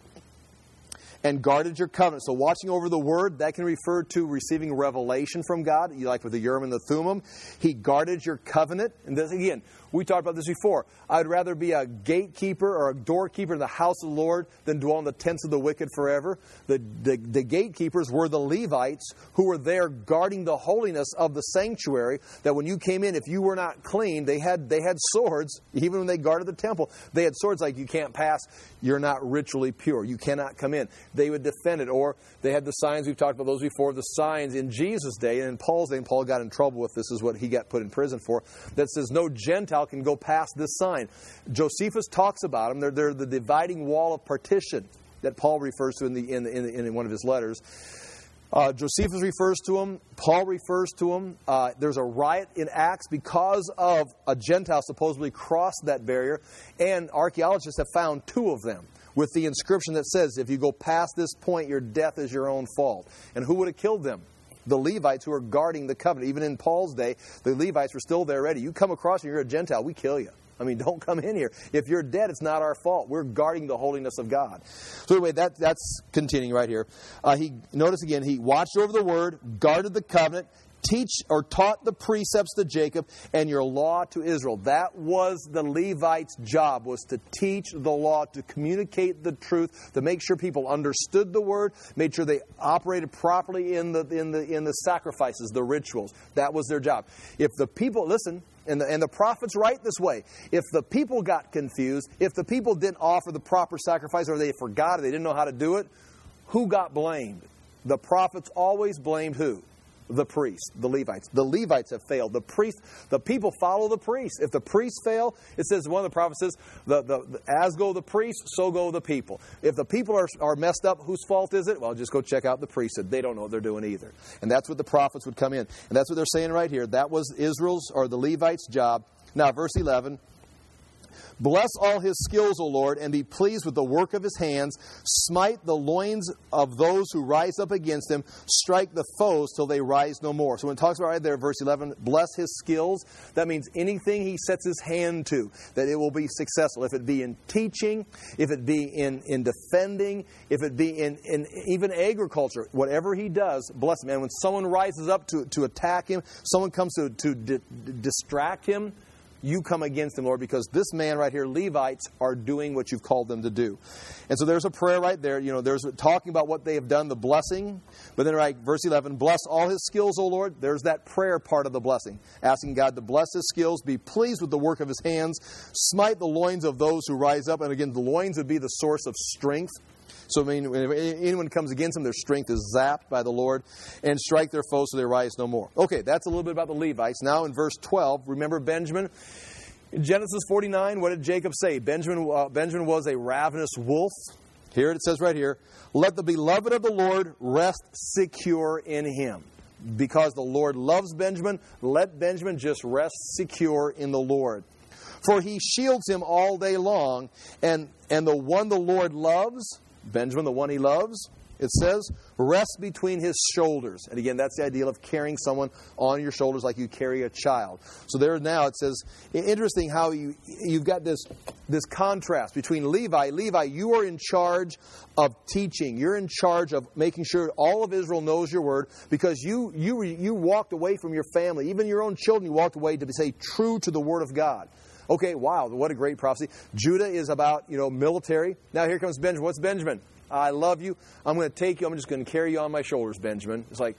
and guarded your covenant. So watching over the word, that can refer to receiving revelation from God, like with the Urim and the Thummim. He guarded your covenant. And this, again, we talked about this before. I would rather be a gatekeeper or a doorkeeper in the house of the Lord than dwell in the tents of the wicked forever. The, the, the gatekeepers were the Levites who were there guarding the holiness of the sanctuary, that when you came in, if you were not clean, they had they had swords. Even when they guarded the temple, they had swords like, you can't pass, you're not ritually pure, you cannot come in. They would defend it. Or they had the signs, we've talked about those before, the signs in Jesus' day, and in Paul's day, and Paul got in trouble with this, is what he got put in prison for, that says no Gentile can go past this sign. Josephus talks about them. They're, they're the dividing wall of partition that Paul refers to in, the, in, in, in one of his letters. Uh, Josephus refers to them. Paul refers to them. Uh, there's a riot in Acts because of a Gentile supposedly crossed that barrier, and archaeologists have found two of them with the inscription that says, if you go past this point, your death is your own fault. And who would have killed them? The Levites who are guarding the covenant. Even in Paul's day, the Levites were still there ready. You come across and you're a Gentile, we kill you. I mean, don't come in here. If you're dead, it's not our fault. We're guarding the holiness of God. So anyway, that, that's continuing right here. Uh, he notice again, he watched over the word, guarded the covenant, teach or taught the precepts to Jacob, and your law to Israel. That was the Levites' job, was to teach the law, to communicate the truth, to make sure people understood the word, made sure they operated properly in the in the in the sacrifices, the rituals. That was their job. If the people, listen, and the, and the prophets write this way, if the people got confused, if the people didn't offer the proper sacrifice, or they forgot, or they didn't know how to do it, who got blamed? The prophets always blamed who? The priests, the Levites. The Levites have failed. The priests, the people follow the priests. If the priests fail, it says, one of the prophets says, the, the, the, as go the priests, so go the people. If the people are, are messed up, whose fault is it? Well, just go check out the priesthood. They don't know what they're doing either. And that's what the prophets would come in. And that's what they're saying right here. That was Israel's, or the Levites' job. Now, verse eleven. Bless all his skills, O Lord, and be pleased with the work of his hands. Smite the loins of those who rise up against him. Strike the foes till they rise no more. So when it talks about right there, verse eleven, bless his skills, that means anything he sets his hand to, that it will be successful. If it be in teaching, if it be in, in defending, if it be in, in even agriculture, whatever he does, bless him. And when someone rises up to, to attack him, someone comes to, to di- distract him, you come against them, Lord, because this man right here, Levites, are doing what you've called them to do. And so there's a prayer right there. You know, there's talking about what they have done, the blessing. But then, right, verse eleven, bless all his skills, O Lord. There's that prayer part of the blessing. Asking God to bless his skills, be pleased with the work of his hands, smite the loins of those who rise up. And again, the loins would be the source of strength. So, I mean, when anyone comes against them, their strength is zapped by the Lord, and strike their foes so they rise no more. Okay, that's a little bit about the Levites. Now in verse twelve, remember Benjamin? In Genesis forty-nine, what did Jacob say? Benjamin, uh, Benjamin was a ravenous wolf. Here it says right here, let the beloved of the Lord rest secure in him. Because the Lord loves Benjamin, let Benjamin just rest secure in the Lord. For he shields him all day long, and, and the one the Lord loves, Benjamin, the one he loves, it says, rests between his shoulders. And again, that's the idea of carrying someone on your shoulders like you carry a child. So there now it says, interesting how you, you've got this, this contrast between Levi. Levi, you are in charge of teaching. You're in charge of making sure all of Israel knows your word, because you, you, you walked away from your family. Even your own children, you walked away to say true to the word of God. Okay, wow, what a great prophecy. Judah is about, you know, military. Now here comes Benjamin. What's Benjamin? I love you. I'm going to take you. I'm just going to carry you on my shoulders, Benjamin. It's like,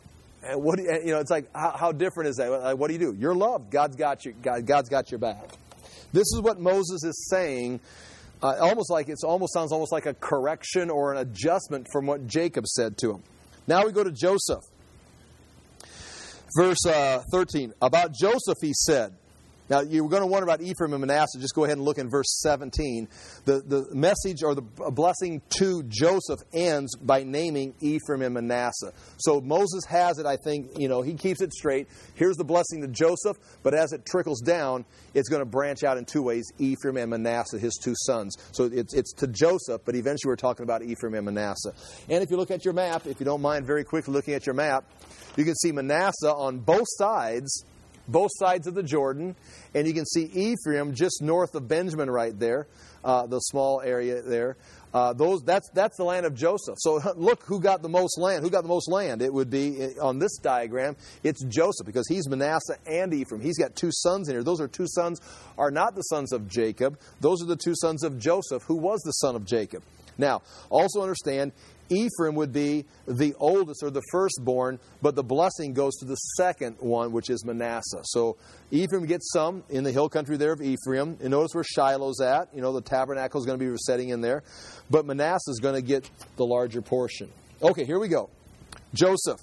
what? Do you, you know, it's like, how, how different is that? What do you do? You're loved. God's got you. God, God's got your back. This is what Moses is saying. Uh, almost like it's almost sounds almost like a correction or an adjustment from what Jacob said to him. Now we go to Joseph. Verse uh, thirteen. About Joseph, he said, Now, you're going to wonder about Ephraim and Manasseh. Just go ahead and look in verse seventeen. The, the message or the blessing to Joseph ends by naming Ephraim and Manasseh. So Moses has it, I think, you know, he keeps it straight. Here's the blessing to Joseph, but as it trickles down, it's going to branch out in two ways, Ephraim and Manasseh, his two sons. So it's, it's to Joseph, but eventually we're talking about Ephraim and Manasseh. And if you look at your map, if you don't mind very quickly looking at your map, you can see Manasseh on both sides, both sides of the Jordan, and you can see Ephraim just north of Benjamin right there, uh, the small area there. Uh, those that's that's the land of Joseph. So look who got the most land. Who got the most land? It would be, on this diagram, it's Joseph, because he's Manasseh and Ephraim. He's got two sons in here. Those are two sons, are not the sons of Jacob. Those are the two sons of Joseph, who was the son of Jacob. Now, also understand, Ephraim would be the oldest or the firstborn, but the blessing goes to the second one, which is Manasseh. So Ephraim gets some in the hill country there of Ephraim. And notice where Shiloh's at. You know, the tabernacle is going to be setting in there. But Manasseh is going to get the larger portion. Okay, here we go. Joseph.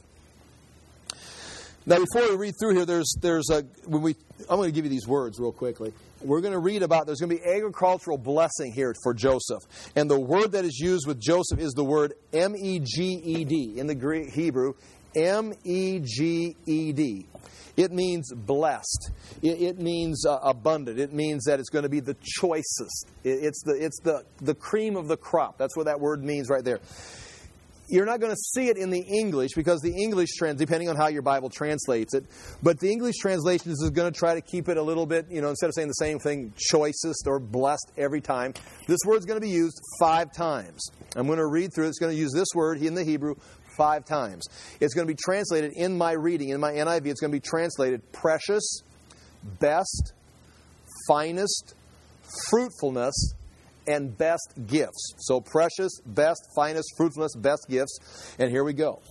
Now, before we read through here, there's there's a when we I'm going to give you these words real quickly. We're going to read about, there's going to be agricultural blessing here for Joseph. And the word that is used with Joseph is the word M E G E D. In the Greek Hebrew, M E G E D. It means blessed. It, it means uh, abundant. It means that it's going to be the choicest. It, it's the it's the, the cream of the crop. That's what that word means right there. You're not going to see it in the English, because the English, trans, depending on how your Bible translates it, but the English translation is going to try to keep it a little bit, you know, instead of saying the same thing, choicest or blessed every time, this word's going to be used five times. I'm going to read through it. It's going to use this word in the Hebrew five times. It's going to be translated in my reading, in my N I V, it's going to be translated precious, best, finest, fruitfulness, and best gifts. So precious, best, finest, fruitfulness, best gifts. And here we go.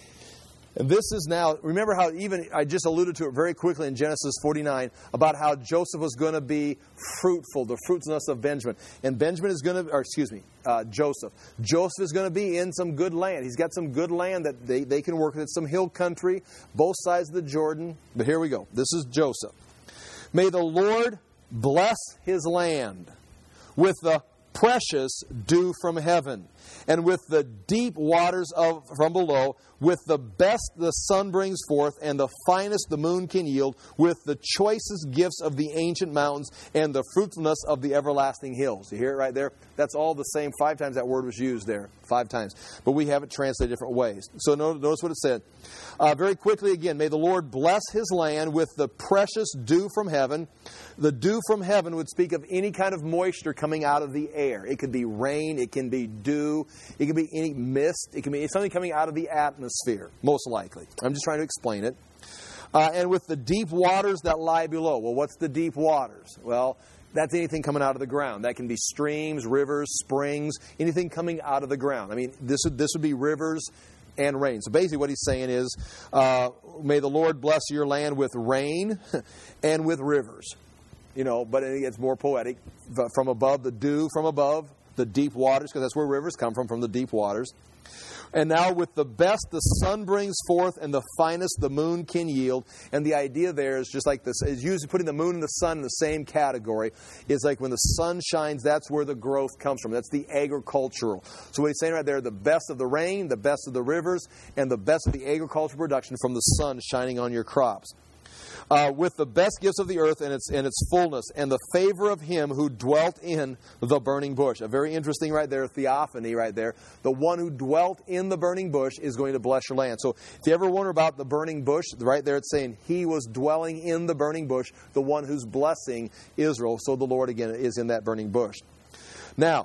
And this is now, remember how even, I just alluded to it very quickly in Genesis forty-nine, about how Joseph was going to be fruitful, the fruitfulness of Benjamin. And Benjamin is going to, or excuse me, uh, Joseph. Joseph is going to be in some good land. He's got some good land that they, they can work with. It's some hill country, both sides of the Jordan. But here we go. This is Joseph. May the Lord bless his land with the precious dew from heaven, and with the deep waters of from below, with the best the sun brings forth, and the finest the moon can yield, with the choicest gifts of the ancient mountains, and the fruitfulness of the everlasting hills. You hear it right there? That's all the same. Five times that word was used there. Five times. But we have it translated different ways. So notice what it said. Uh, very quickly again, may the Lord bless his land with the precious dew from heaven. The dew from heaven would speak of any kind of moisture coming out of the air. It could be rain. It can be dew. It can be any mist. It can be something coming out of the atmosphere, most likely. I'm just trying to explain it. Uh, and with the deep waters that lie below. Well, what's the deep waters? Well, that's anything coming out of the ground. That can be streams, rivers, springs, anything coming out of the ground. I mean, this would, this would be rivers and rain. So basically what he's saying is, uh, may the Lord bless your land with rain and with rivers. You know, but it gets more poetic. From above, the dew from above, the deep waters, because that's where rivers come from, from the deep waters. And now with the best the sun brings forth, and the finest the moon can yield. And the idea there is just like this, is usually putting the moon and the sun in the same category. It's like when the sun shines, that's where the growth comes from. That's the agricultural. So what he's saying right there, the best of the rain, the best of the rivers, and the best of the agricultural production from the sun shining on your crops. Uh, with the best gifts of the earth and its and its fullness, and the favor of him who dwelt in the burning bush. A very interesting right there, theophany right there. The one who dwelt in the burning bush is going to bless your land. So if you ever wonder about the burning bush, right there it's saying he was dwelling in the burning bush, the one who's blessing Israel. So the Lord again is in that burning bush. Now,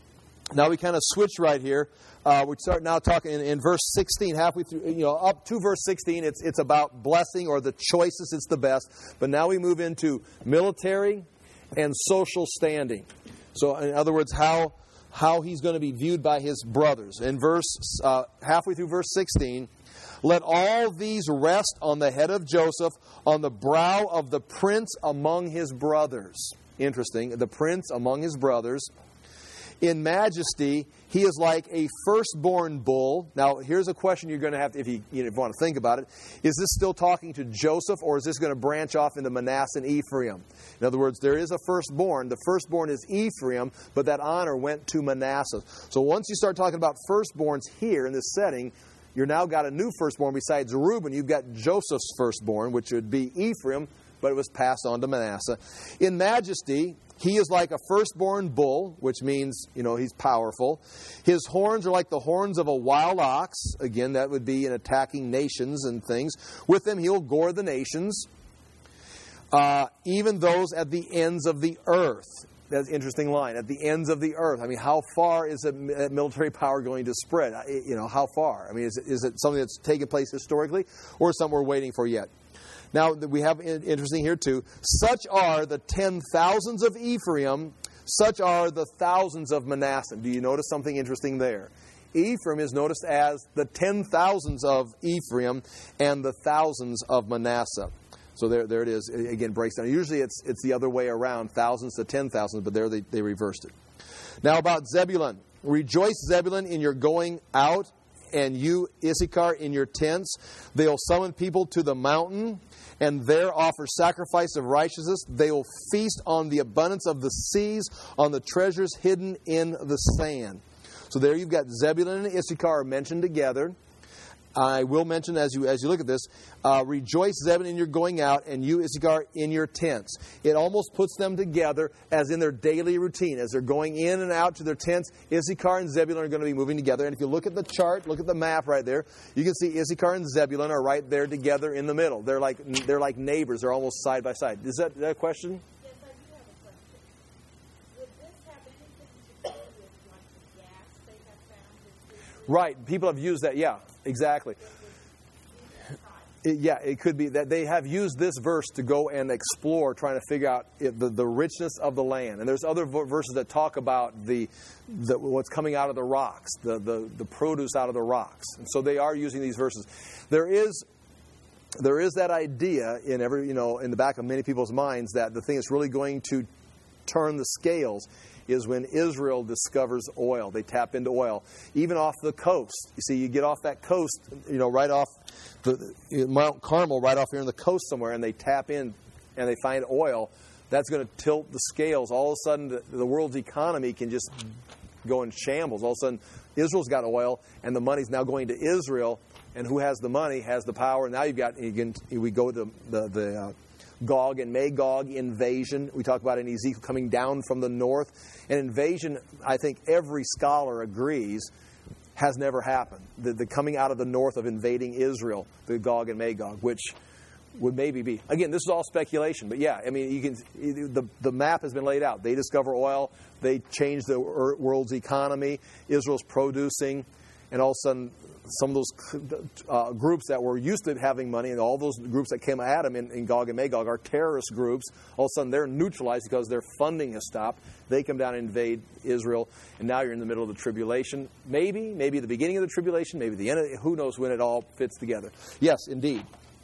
now we kind of switch right here. Uh, we start now talking in, in verse sixteen, halfway through, you know, up to verse sixteen. It's it's about blessing, or the choicest. It's the best. But now we move into military and social standing. So, in other words, how how he's going to be viewed by his brothers. In verse uh, halfway through verse sixteen, let all these rest on the head of Joseph, on the brow of the prince among his brothers. Interesting, the prince among his brothers. In majesty, he is like a firstborn bull. Now, here's a question you're going to have to, if you, you know, if you want to think about it. Is this still talking to Joseph, or is this going to branch off into Manasseh and Ephraim? In other words, there is a firstborn. The firstborn is Ephraim, but that honor went to Manasseh. So once you start talking about firstborns here in this setting, you've now got a new firstborn besides Reuben. You've got Joseph's firstborn, which would be Ephraim, but it was passed on to Manasseh. In majesty, he is like a firstborn bull, which means, you know, he's powerful. His horns are like the horns of a wild ox. Again, that would be in attacking nations and things. With them, he'll gore the nations, uh, even those at the ends of the earth. That's an interesting line. At the ends of the earth. I mean, how far is a military power going to spread? You know, how far? I mean, is it, is it something that's taken place historically, or something we're waiting for yet? Now, we have interesting here too. Such are the ten thousands of Ephraim, such are the thousands of Manasseh. Do you notice something interesting there? Ephraim is noticed as the ten thousands of Ephraim and the thousands of Manasseh. So there, there it is. It, again, breaks down. Usually it's it's the other way around, thousands to ten thousands, but there they, they reversed it. Now about Zebulun. Rejoice, Zebulun, in your going out, and you, Issachar, in your tents. They'll summon people to the mountain, and there offer sacrifice of righteousness. They will feast on the abundance of the seas, on the treasures hidden in the sand. So there you've got Zebulun and Issachar mentioned together. I will mention as you as you look at this, uh, rejoice, Zebulun, in your going out, and you, Issachar, in your tents. It almost puts them together as in their daily routine. As they're going in and out to their tents, Issachar and Zebulun are going to be moving together. And if you look at the chart, look at the map right there, you can see Issachar and Zebulun are right there together in the middle. They're like they're like neighbors. They're almost side by side. Is that, is that a question? Yes, I do have a question. Would this have anything to do with like the gas they have found in Israel? Right. People have used that. Yeah. Exactly. It, yeah, it could be that they have used this verse to go and explore, trying to figure out it, the, the richness of the land. And there's other verses that talk about the, the what's coming out of the rocks, the, the, the produce out of the rocks. And so they are using these verses. There is there is that idea in every you know in the back of many people's minds that the thing that's really going to turn the scales is when Israel discovers oil. They tap into oil. Even off the coast. You see, you get off that coast, you know, right off the Mount Carmel, right off here on the coast somewhere, and they tap in and they find oil. That's going to tilt the scales. All of a sudden, the, the world's economy can just go in shambles. All of a sudden, Israel's got oil, and the money's now going to Israel. And who has the money has the power. Now you've got, you can, we go to the, the uh, Gog and Magog invasion. We talk about in Ezekiel coming down from the north. An invasion, I think every scholar agrees, has never happened. The, the coming out of the north of invading Israel, the Gog and Magog, which would maybe be. Again, this is all speculation, but yeah, I mean, you can. The, the map has been laid out. They discover oil. They change the world's economy. Israel's producing, and all of a sudden, some of those uh, groups that were used to having money, and all those groups that came at them in, in Gog and Magog are terrorist groups. All of a sudden, they're neutralized because their funding has stopped. They come down and invade Israel, and now you're in the middle of the tribulation. Maybe, maybe the beginning of the tribulation, maybe the end of it. Who knows when it all fits together. Yes, indeed.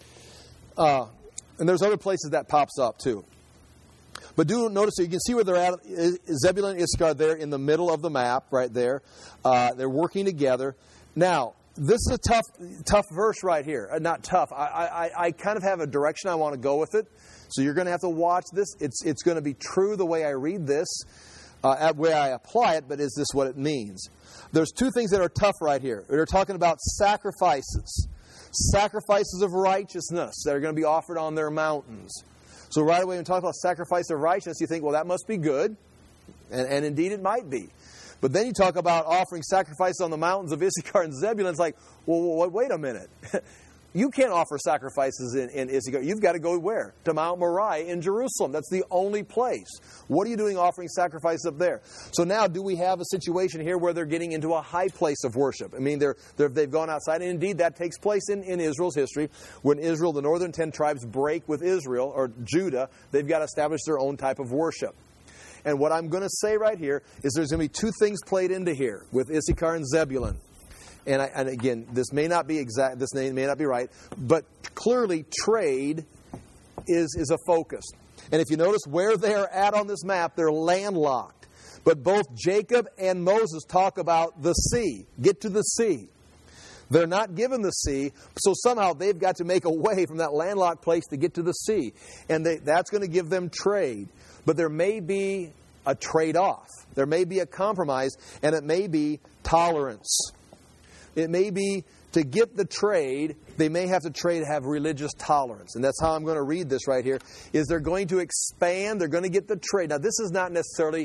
Uh, and there's other places that pops up, too. But do notice, so you can see where they're at. Zebulun and Issachar there in the middle of the map, right there. Uh, they're working together. Now, this is a tough tough verse right here. Uh, not tough. I, I, I kind of have a direction I want to go with it. So you're going to have to watch this. It's it's going to be true the way I read this, uh, the way I apply it, but is this what it means? There's two things that are tough right here. They're talking about sacrifices. Sacrifices of righteousness that are going to be offered on their mountains. So right away when we talk about sacrifice of righteousness, you think, well, that must be good. And, and indeed it might be. But then you talk about offering sacrifice on the mountains of Issachar and Zebulun. It's like, well, wait a minute. You can't offer sacrifices in, in Issachar. You've got to go where? To Mount Moriah in Jerusalem. That's the only place. What are you doing offering sacrifice up there? So now, do we have a situation here where they're getting into a high place of worship? I mean, they're, they're, they've gone outside. And indeed, that takes place in, in Israel's history. When Israel, the northern ten tribes, break with Israel, or Judah, they've got to establish their own type of worship. And what I'm going to say right here is there's going to be two things played into here with Issachar and Zebulun. And, I, and again, this may not be exact, this may, may not be right, but clearly trade is, is a focus. And if you notice where they're at on this map, they're landlocked. But both Jacob and Moses talk about the sea. Get to the sea. They're not given the sea, so somehow they've got to make a way from that landlocked place to get to the sea. And they, that's going to give them trade. But there may be a trade-off. There may be a compromise, and it may be tolerance. It may be to get the trade, they may have to trade have religious tolerance. And that's how I'm going to read this right here, is they're going to expand, they're going to get the trade. Now, this is not necessarily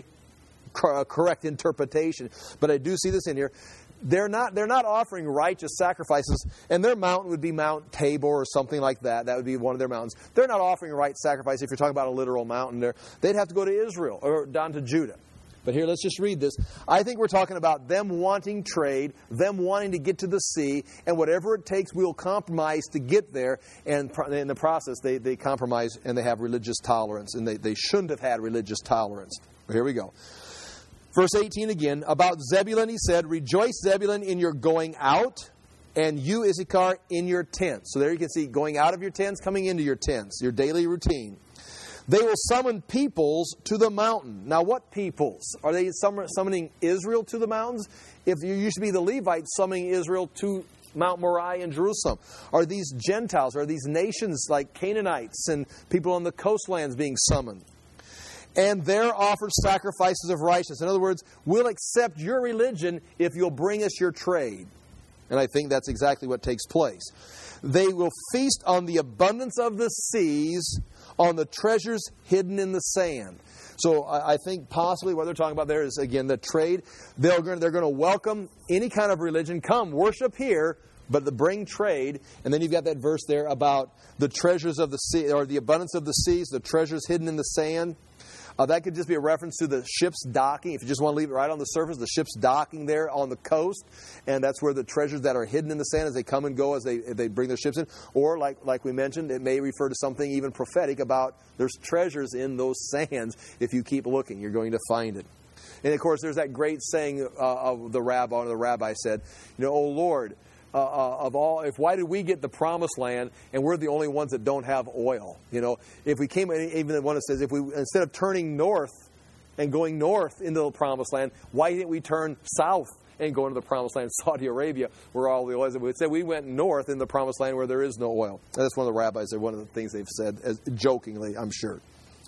a correct interpretation, but I do see this in here. They're not, they're not offering righteous sacrifices, and their mountain would be Mount Tabor or something like that. That would be one of their mountains. They're not offering right sacrifice if you're talking about a literal mountain there. They'd have to go to Israel or down to Judah. But here, let's just read this. I think we're talking about them wanting trade, them wanting to get to the sea, and whatever it takes, we'll compromise to get there. And in the process, they, they compromise and they have religious tolerance, and they, they shouldn't have had religious tolerance. Here we go. Verse eighteen again, about Zebulun he said, rejoice, Zebulun, in your going out, and you, Issachar, in your tents. So there you can see going out of your tents, coming into your tents, your daily routine. They will summon peoples to the mountain. Now what peoples? Are they summoning Israel to the mountains? If you used to be the Levites summoning Israel to Mount Moriah in Jerusalem. Are these Gentiles, are these nations like Canaanites and people on the coastlands being summoned? And there offer sacrifices of righteousness. In other words, we'll accept your religion if you'll bring us your trade. And I think that's exactly what takes place. They will feast on the abundance of the seas, on the treasures hidden in the sand. So I think possibly what they're talking about there is, again, the trade. They're going, they're going to welcome any kind of religion. Come, worship here, but the bring trade. And then you've got that verse there about the treasures of the sea, or the abundance of the seas, the treasures hidden in the sand. Uh, that could just be a reference to the ships docking. If you just want to leave it right on the surface, the ships docking there on the coast. And that's where the treasures that are hidden in the sand as they come and go, as they as they bring their ships in. Or, like, like we mentioned, it may refer to something even prophetic about there's treasures in those sands. If you keep looking, you're going to find it. And, of course, there's that great saying uh, of the rabbi, or the rabbi said, you know, oh, Lord, Uh, uh, of all, if why did we get the promised land and we're the only ones that don't have oil? You know, if we came, even the one that says, if we instead of turning north and going north into the promised land, why didn't we turn south and go into the promised land, Saudi Arabia, where all the oil is? We said we went north in the promised land where there is no oil. And that's one of the rabbis. One of the things they've said, as, jokingly, I'm sure.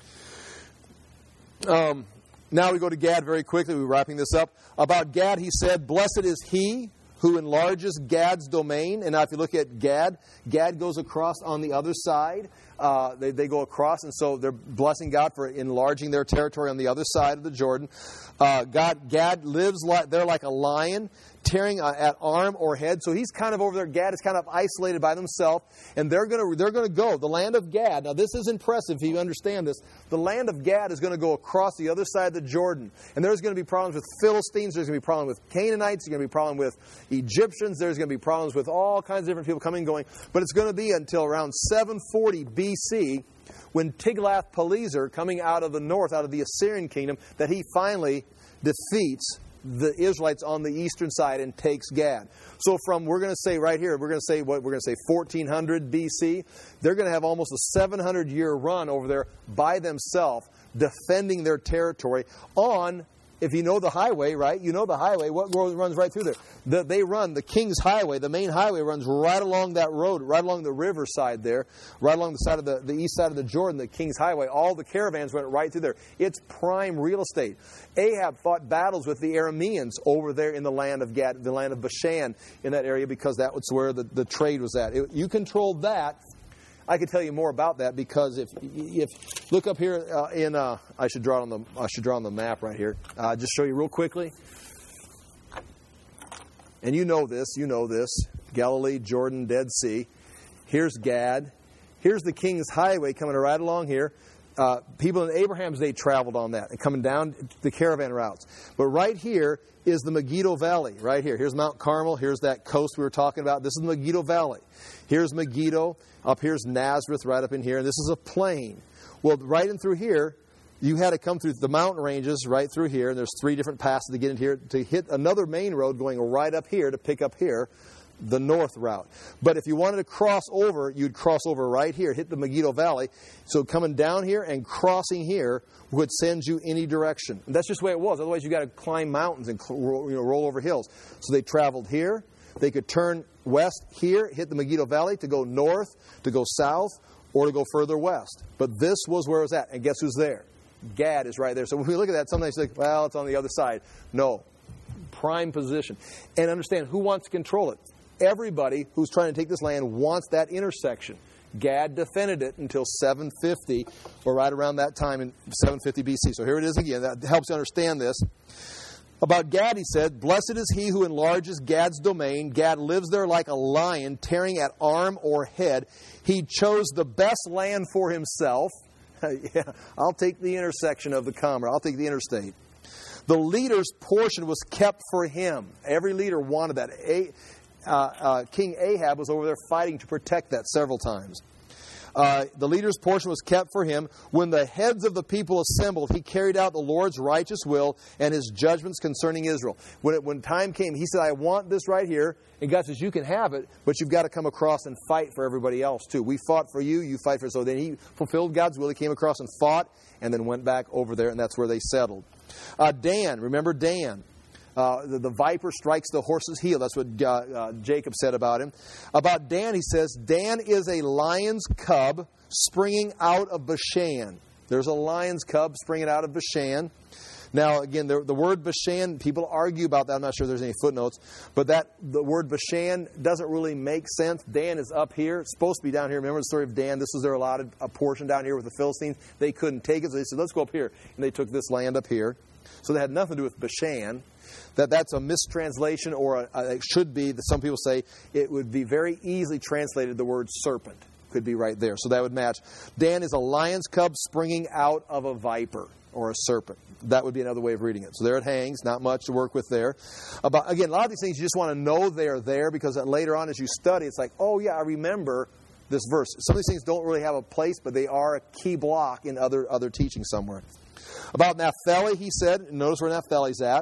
Um, now we go to Gad very quickly. We're wrapping this up. About Gad, he said, blessed is he who enlarges Gad's domain. And now if you look at Gad, Gad goes across on the other side. Uh, they, they go across, and so they're blessing God for enlarging their territory on the other side of the Jordan. Uh, God, Gad lives like, there like a lion, tearing at arm or head. So he's kind of over there. Gad is kind of isolated by themselves, and they're going to they're going to go. The land of Gad. Now this is impressive if you understand this. The land of Gad is going to go across the other side of the Jordan, and there's going to be problems with Philistines. There's going to be problems with Canaanites. There's going to be problems with Egyptians. There's going to be problems with all kinds of different people coming and going. But it's going to be until around seven forty B C, when Tiglath-Pileser, coming out of the north, out of the Assyrian kingdom, that he finally defeats the Israelites on the eastern side and takes Gad. So from, we're going to say right here, we're going to say what we're going to say fourteen hundred B C, they're going to have almost a seven hundred year run over there by themselves, defending their territory on, if you know the highway, right? You know the highway. What road runs right through there? The, they run, the King's Highway, the main highway runs right along that road, right along the riverside there, right along the side of the, the east side of the Jordan, the King's Highway. All the caravans went right through there. It's prime real estate. Ahab fought battles with the Arameans over there in the land of Gad, the land of Bashan, in that area, because that was where the, the trade was at. It, you controlled that. I could tell you more about that, because if if look up here uh, in uh, I should draw it on the I should draw on the map right here. Uh, just show you real quickly. And you know this, you know this. Galilee, Jordan, Dead Sea. Here's Gad. Here's the King's Highway coming right along here. Uh, people in Abraham's day traveled on that and coming down the caravan routes. But right here is the Megiddo Valley, right here. Here's Mount Carmel. Here's that coast we were talking about. This is the Megiddo Valley. Here's Megiddo. Up here's Nazareth right up in here. And this is a plain. Well, right in through here, you had to come through the mountain ranges right through here. And there's three different passes to get in here to hit another main road going right up here to pick up here. the north route. But if you wanted to cross over, you'd cross over right here, hit the Megiddo Valley. So coming down here and crossing here would send you any direction. And that's just the way it was. Otherwise, you got to climb mountains and you know, roll over hills. So they traveled here. They could turn west here, hit the Megiddo Valley to go north, to go south, or to go further west. But this was where it was at. And guess who's there? Gad is right there. So when we look at that, sometimes you think, well, it's on the other side. No. Prime position. And understand who wants to control it. Everybody who's trying to take this land wants that intersection. Gad defended it until seven fifty, or right around that time in seven fifty B C. So here it is again. That helps you understand this. About Gad, he said, "Blessed is he who enlarges Gad's domain. Gad lives there like a lion, tearing at arm or head. He chose the best land for himself." Yeah, I'll take the intersection of the commerce. I'll take the interstate. The leader's portion was kept for him. Every leader wanted that. A, uh, uh, King Ahab was over there fighting to protect that several times. Uh, the leader's portion was kept for him. When the heads of the people assembled, he carried out the Lord's righteous will and his judgments concerning Israel. When, it, when time came, he said, I want this right here. And God says, you can have it, but you've got to come across and fight for everybody else too. We fought for you, you fight for us. So then he fulfilled God's will. He came across and fought and then went back over there, and that's where they settled. Uh, Dan, remember Dan? Uh, the, the viper strikes the horse's heel. That's what uh, uh, Jacob said about him. About Dan, he says, Dan is a lion's cub springing out of Bashan. There's a lion's cub springing out of Bashan. Now, again, the, the word Bashan, people argue about that. I'm not sure there's any footnotes. But that the word Bashan doesn't really make sense. Dan is up here. It's supposed to be down here. Remember the story of Dan? This was their allotted a portion down here with the Philistines. They couldn't take it, so they said, let's go up here. And they took this land up here. So they had nothing to do with Bashan. That that's a mistranslation, or a, a, it should be, that some people say it would be very easily translated, the word serpent could be right there. So that would match. Dan is a lion's cub springing out of a viper or a serpent. That would be another way of reading it. So there it hangs. Not much to work with there. About, again, a lot of these things you just want to know they're there, because later on as you study, it's like, oh yeah, I remember this verse. Some of these things don't really have a place, but they are a key block in other, other teaching somewhere. About Naphtali, he said, notice where Naphtali's at,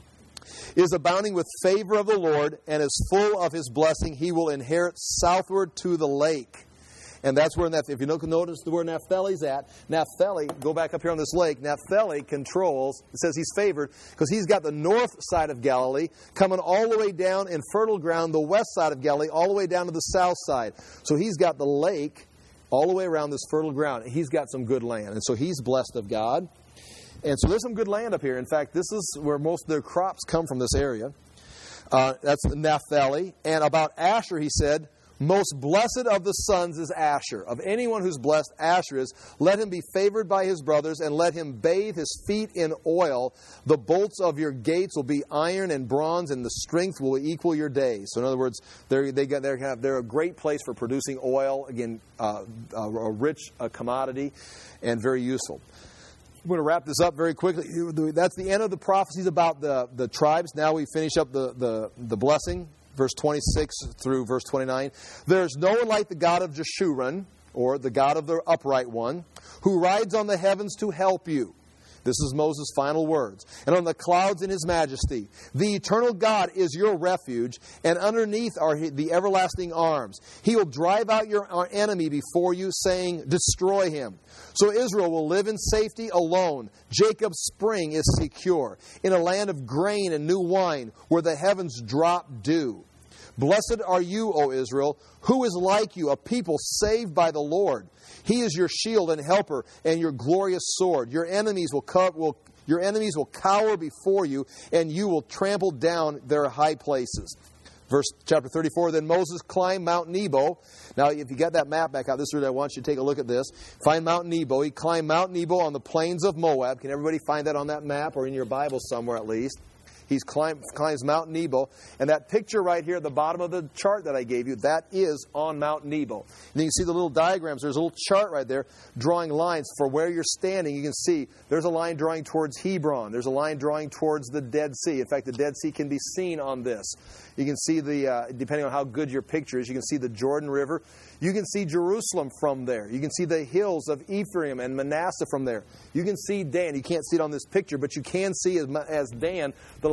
is abounding with favor of the Lord and is full of his blessing. He will inherit southward to the lake. And that's where, if you notice the word Naphtali's at, Naphtali, go back up here on this lake, Naphtali controls, it says he's favored, because he's got the north side of Galilee coming all the way down in fertile ground, the west side of Galilee, all the way down to the south side. So he's got the lake all the way around this fertile ground. He's got some good land. And so he's blessed of God. And so there's some good land up here. In fact, this is where most of their crops come from, this area. Uh, that's Naphtali. And about Asher, he said, most blessed of the sons is Asher. Of anyone who's blessed, Asher is. Let him be favored by his brothers, and let him bathe his feet in oil. The bolts of your gates will be iron and bronze, and the strength will equal your days. So in other words, they're, they got, they're, have, they're a great place for producing oil. Again, uh, a, a rich uh, commodity and very useful. I'm going to wrap this up very quickly. That's the end of the prophecies about the, the tribes. Now we finish up the, the, the blessing, verse twenty-six through verse twenty-nine. There's no one like the God of Jeshurun, or the God of the upright one, who rides on the heavens to help you. This is Moses' final words. And on the clouds in his majesty. The eternal God is your refuge, and underneath are the everlasting arms. He will drive out your enemy before you, saying, destroy him. So Israel will live in safety alone. Jacob's spring is secure, in a land of grain and new wine, where the heavens drop dew. Blessed are you, O Israel. Who is like you, a people saved by the Lord? He is your shield and helper and your glorious sword. Your enemies will, co- will your enemies will cower before you, and you will trample down their high places. Verse chapter thirty-four, then Moses climbed Mount Nebo. Now, if you got that map back out, this is where I want you to take a look at this. Find Mount Nebo. He climbed Mount Nebo on the plains of Moab. Can everybody find that on that map, or in your Bible somewhere at least? He climbs, climbs Mount Nebo. And that picture right here at the bottom of the chart that I gave you, that is on Mount Nebo. And you can see the little diagrams. There's a little chart right there drawing lines for where you're standing. You can see there's a line drawing towards Hebron. There's a line drawing towards the Dead Sea. In fact, the Dead Sea can be seen on this. You can see the, uh, depending on how good your picture is, you can see the Jordan River. You can see Jerusalem from there. You can see the hills of Ephraim and Manasseh from there. You can see Dan. You can't see it on this picture, but you can see as, as Dan the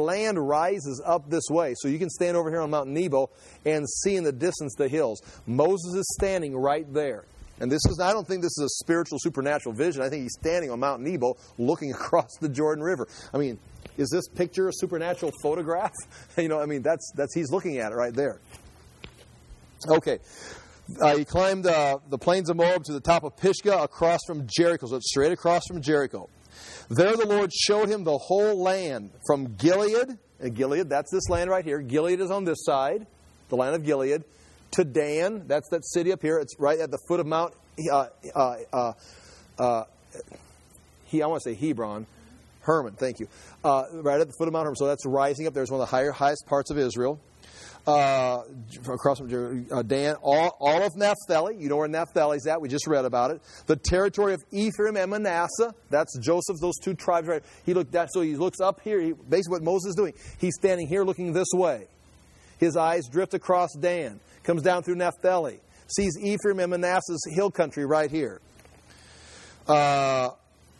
land rises up this way. So you can stand over here on Mount Nebo and see in the distance the hills. Moses is standing right there. And this is, I don't think this is a spiritual, supernatural vision. I think he's standing on Mount Nebo looking across the Jordan River. I mean, is this picture a supernatural photograph? You know, I mean, that's, that's he's looking at it right there. Okay. Uh, he climbed uh, the plains of Moab to the top of Pisgah across from Jericho. So it's straight across from Jericho. There the Lord showed him the whole land from Gilead. And Gilead, that's this land right here. Gilead is on this side, the land of Gilead. To Dan, that's that city up here. It's right at the foot of Mount, uh, uh, uh, uh, he, I want to say Hebron. Hermon, thank you. Uh, right at the foot of Mount Hermon. So that's rising up. There's one of the higher, highest parts of Israel. Uh, across from uh, Dan, all, all of Naphtali. You know where Naphtali's at. We just read about it. The territory of Ephraim and Manasseh. That's Joseph's, those two tribes. Right. He looked at, so he looks up here. He, basically what Moses is doing, he's standing here looking this way. His eyes drift across Dan. Comes down through Naphtali. Sees Ephraim and Manasseh's hill country right here. Uh,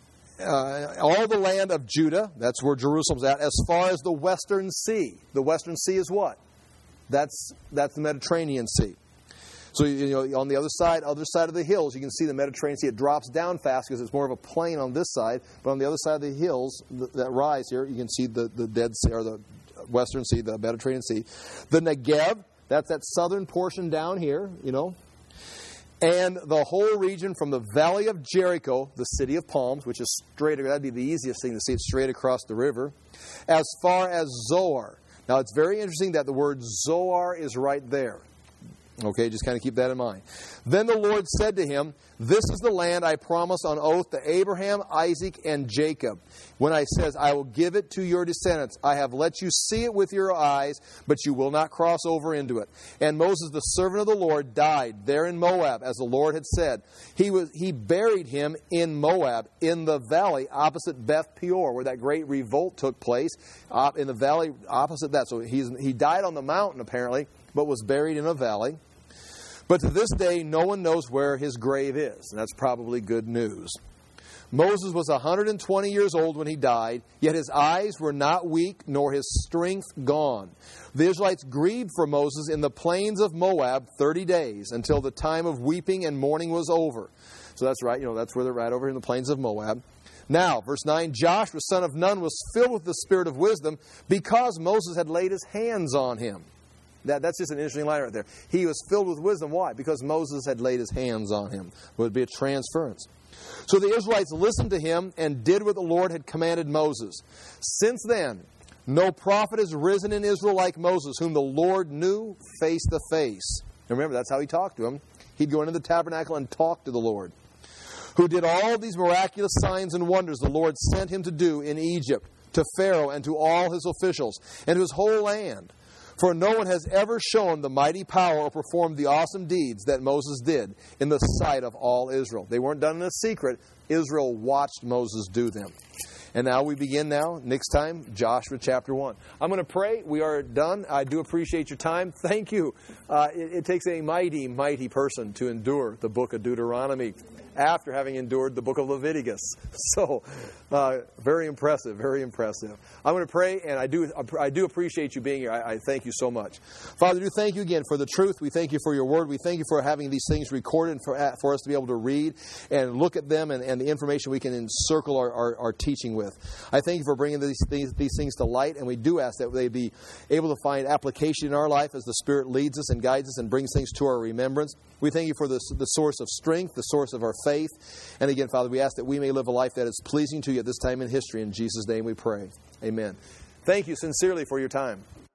uh, all the land of Judah, that's where Jerusalem's at, as far as the western sea. The western sea is what? That's that's the Mediterranean Sea. So, you know, on the other side, other side of the hills, you can see the Mediterranean Sea. It drops down fast because it's more of a plain on this side. But on the other side of the hills that rise here, you can see the, the Dead Sea, or the Western Sea, the Mediterranean Sea. The Negev, that's that southern portion down here, you know. And the whole region from the valley of Jericho, the city of palms, which is straight, that'd be the easiest thing to see, it's straight across the river, as far as Zoar. Now, it's very interesting that the word Zoar is right there. Okay, just kind of keep that in mind. Then the Lord said to him, "This is the land I promised on oath to Abraham, Isaac, and Jacob. When I says, I will give it to your descendants. I have let you see it with your eyes, but you will not cross over into it." And Moses, the servant of the Lord, died there in Moab, as the Lord had said. He was he buried him in Moab, in the valley opposite Beth Peor, where that great revolt took place, uh, in the valley opposite that. So he's, he died on the mountain, apparently, but was buried in a valley. But to this day, no one knows where his grave is. And that's probably good news. Moses was one hundred twenty years old when he died, yet his eyes were not weak, nor his strength gone. The Israelites grieved for Moses in the plains of Moab thirty days, until the time of weeping and mourning was over. So that's right, you know, that's where they're right over in the plains of Moab. Now, verse nine, Joshua, son of Nun, was filled with the spirit of wisdom, because Moses had laid his hands on him. That, that's just an interesting line right there. He was filled with wisdom. Why? Because Moses had laid his hands on him. It would be a transference. So the Israelites listened to him and did what the Lord had commanded Moses. Since then, no prophet has risen in Israel like Moses, whom the Lord knew face to face. And remember, that's how he talked to him. He'd go into the tabernacle and talk to the Lord. Who did all these miraculous signs and wonders the Lord sent him to do in Egypt, to Pharaoh and to all his officials, and to his whole land. For no one has ever shown the mighty power or performed the awesome deeds that Moses did in the sight of all Israel. They weren't done in a secret. Israel watched Moses do them. And now we begin now, next time, Joshua chapter one. I'm going to pray. We are done. I do appreciate your time. Thank you. Uh, it, it takes a mighty, mighty person to endure the book of Deuteronomy after having endured the book of Leviticus. So, uh, very impressive, very impressive. I'm going to pray, and I do I do appreciate you being here. I, I thank you so much. Father, do thank you again for the truth. We thank you for your word. We thank you for having these things recorded and for, for us to be able to read and look at them and, and the information we can encircle our, our, our teaching with. I thank you for bringing these things, these things to light, and we do ask that they be able to find application in our life as the Spirit leads us and guides us and brings things to our remembrance. We thank you for the, the source of strength, the source of our faith. And again, Father, we ask that we may live a life that is pleasing to you at this time in history. In Jesus' name we pray. Amen. Thank you sincerely for your time.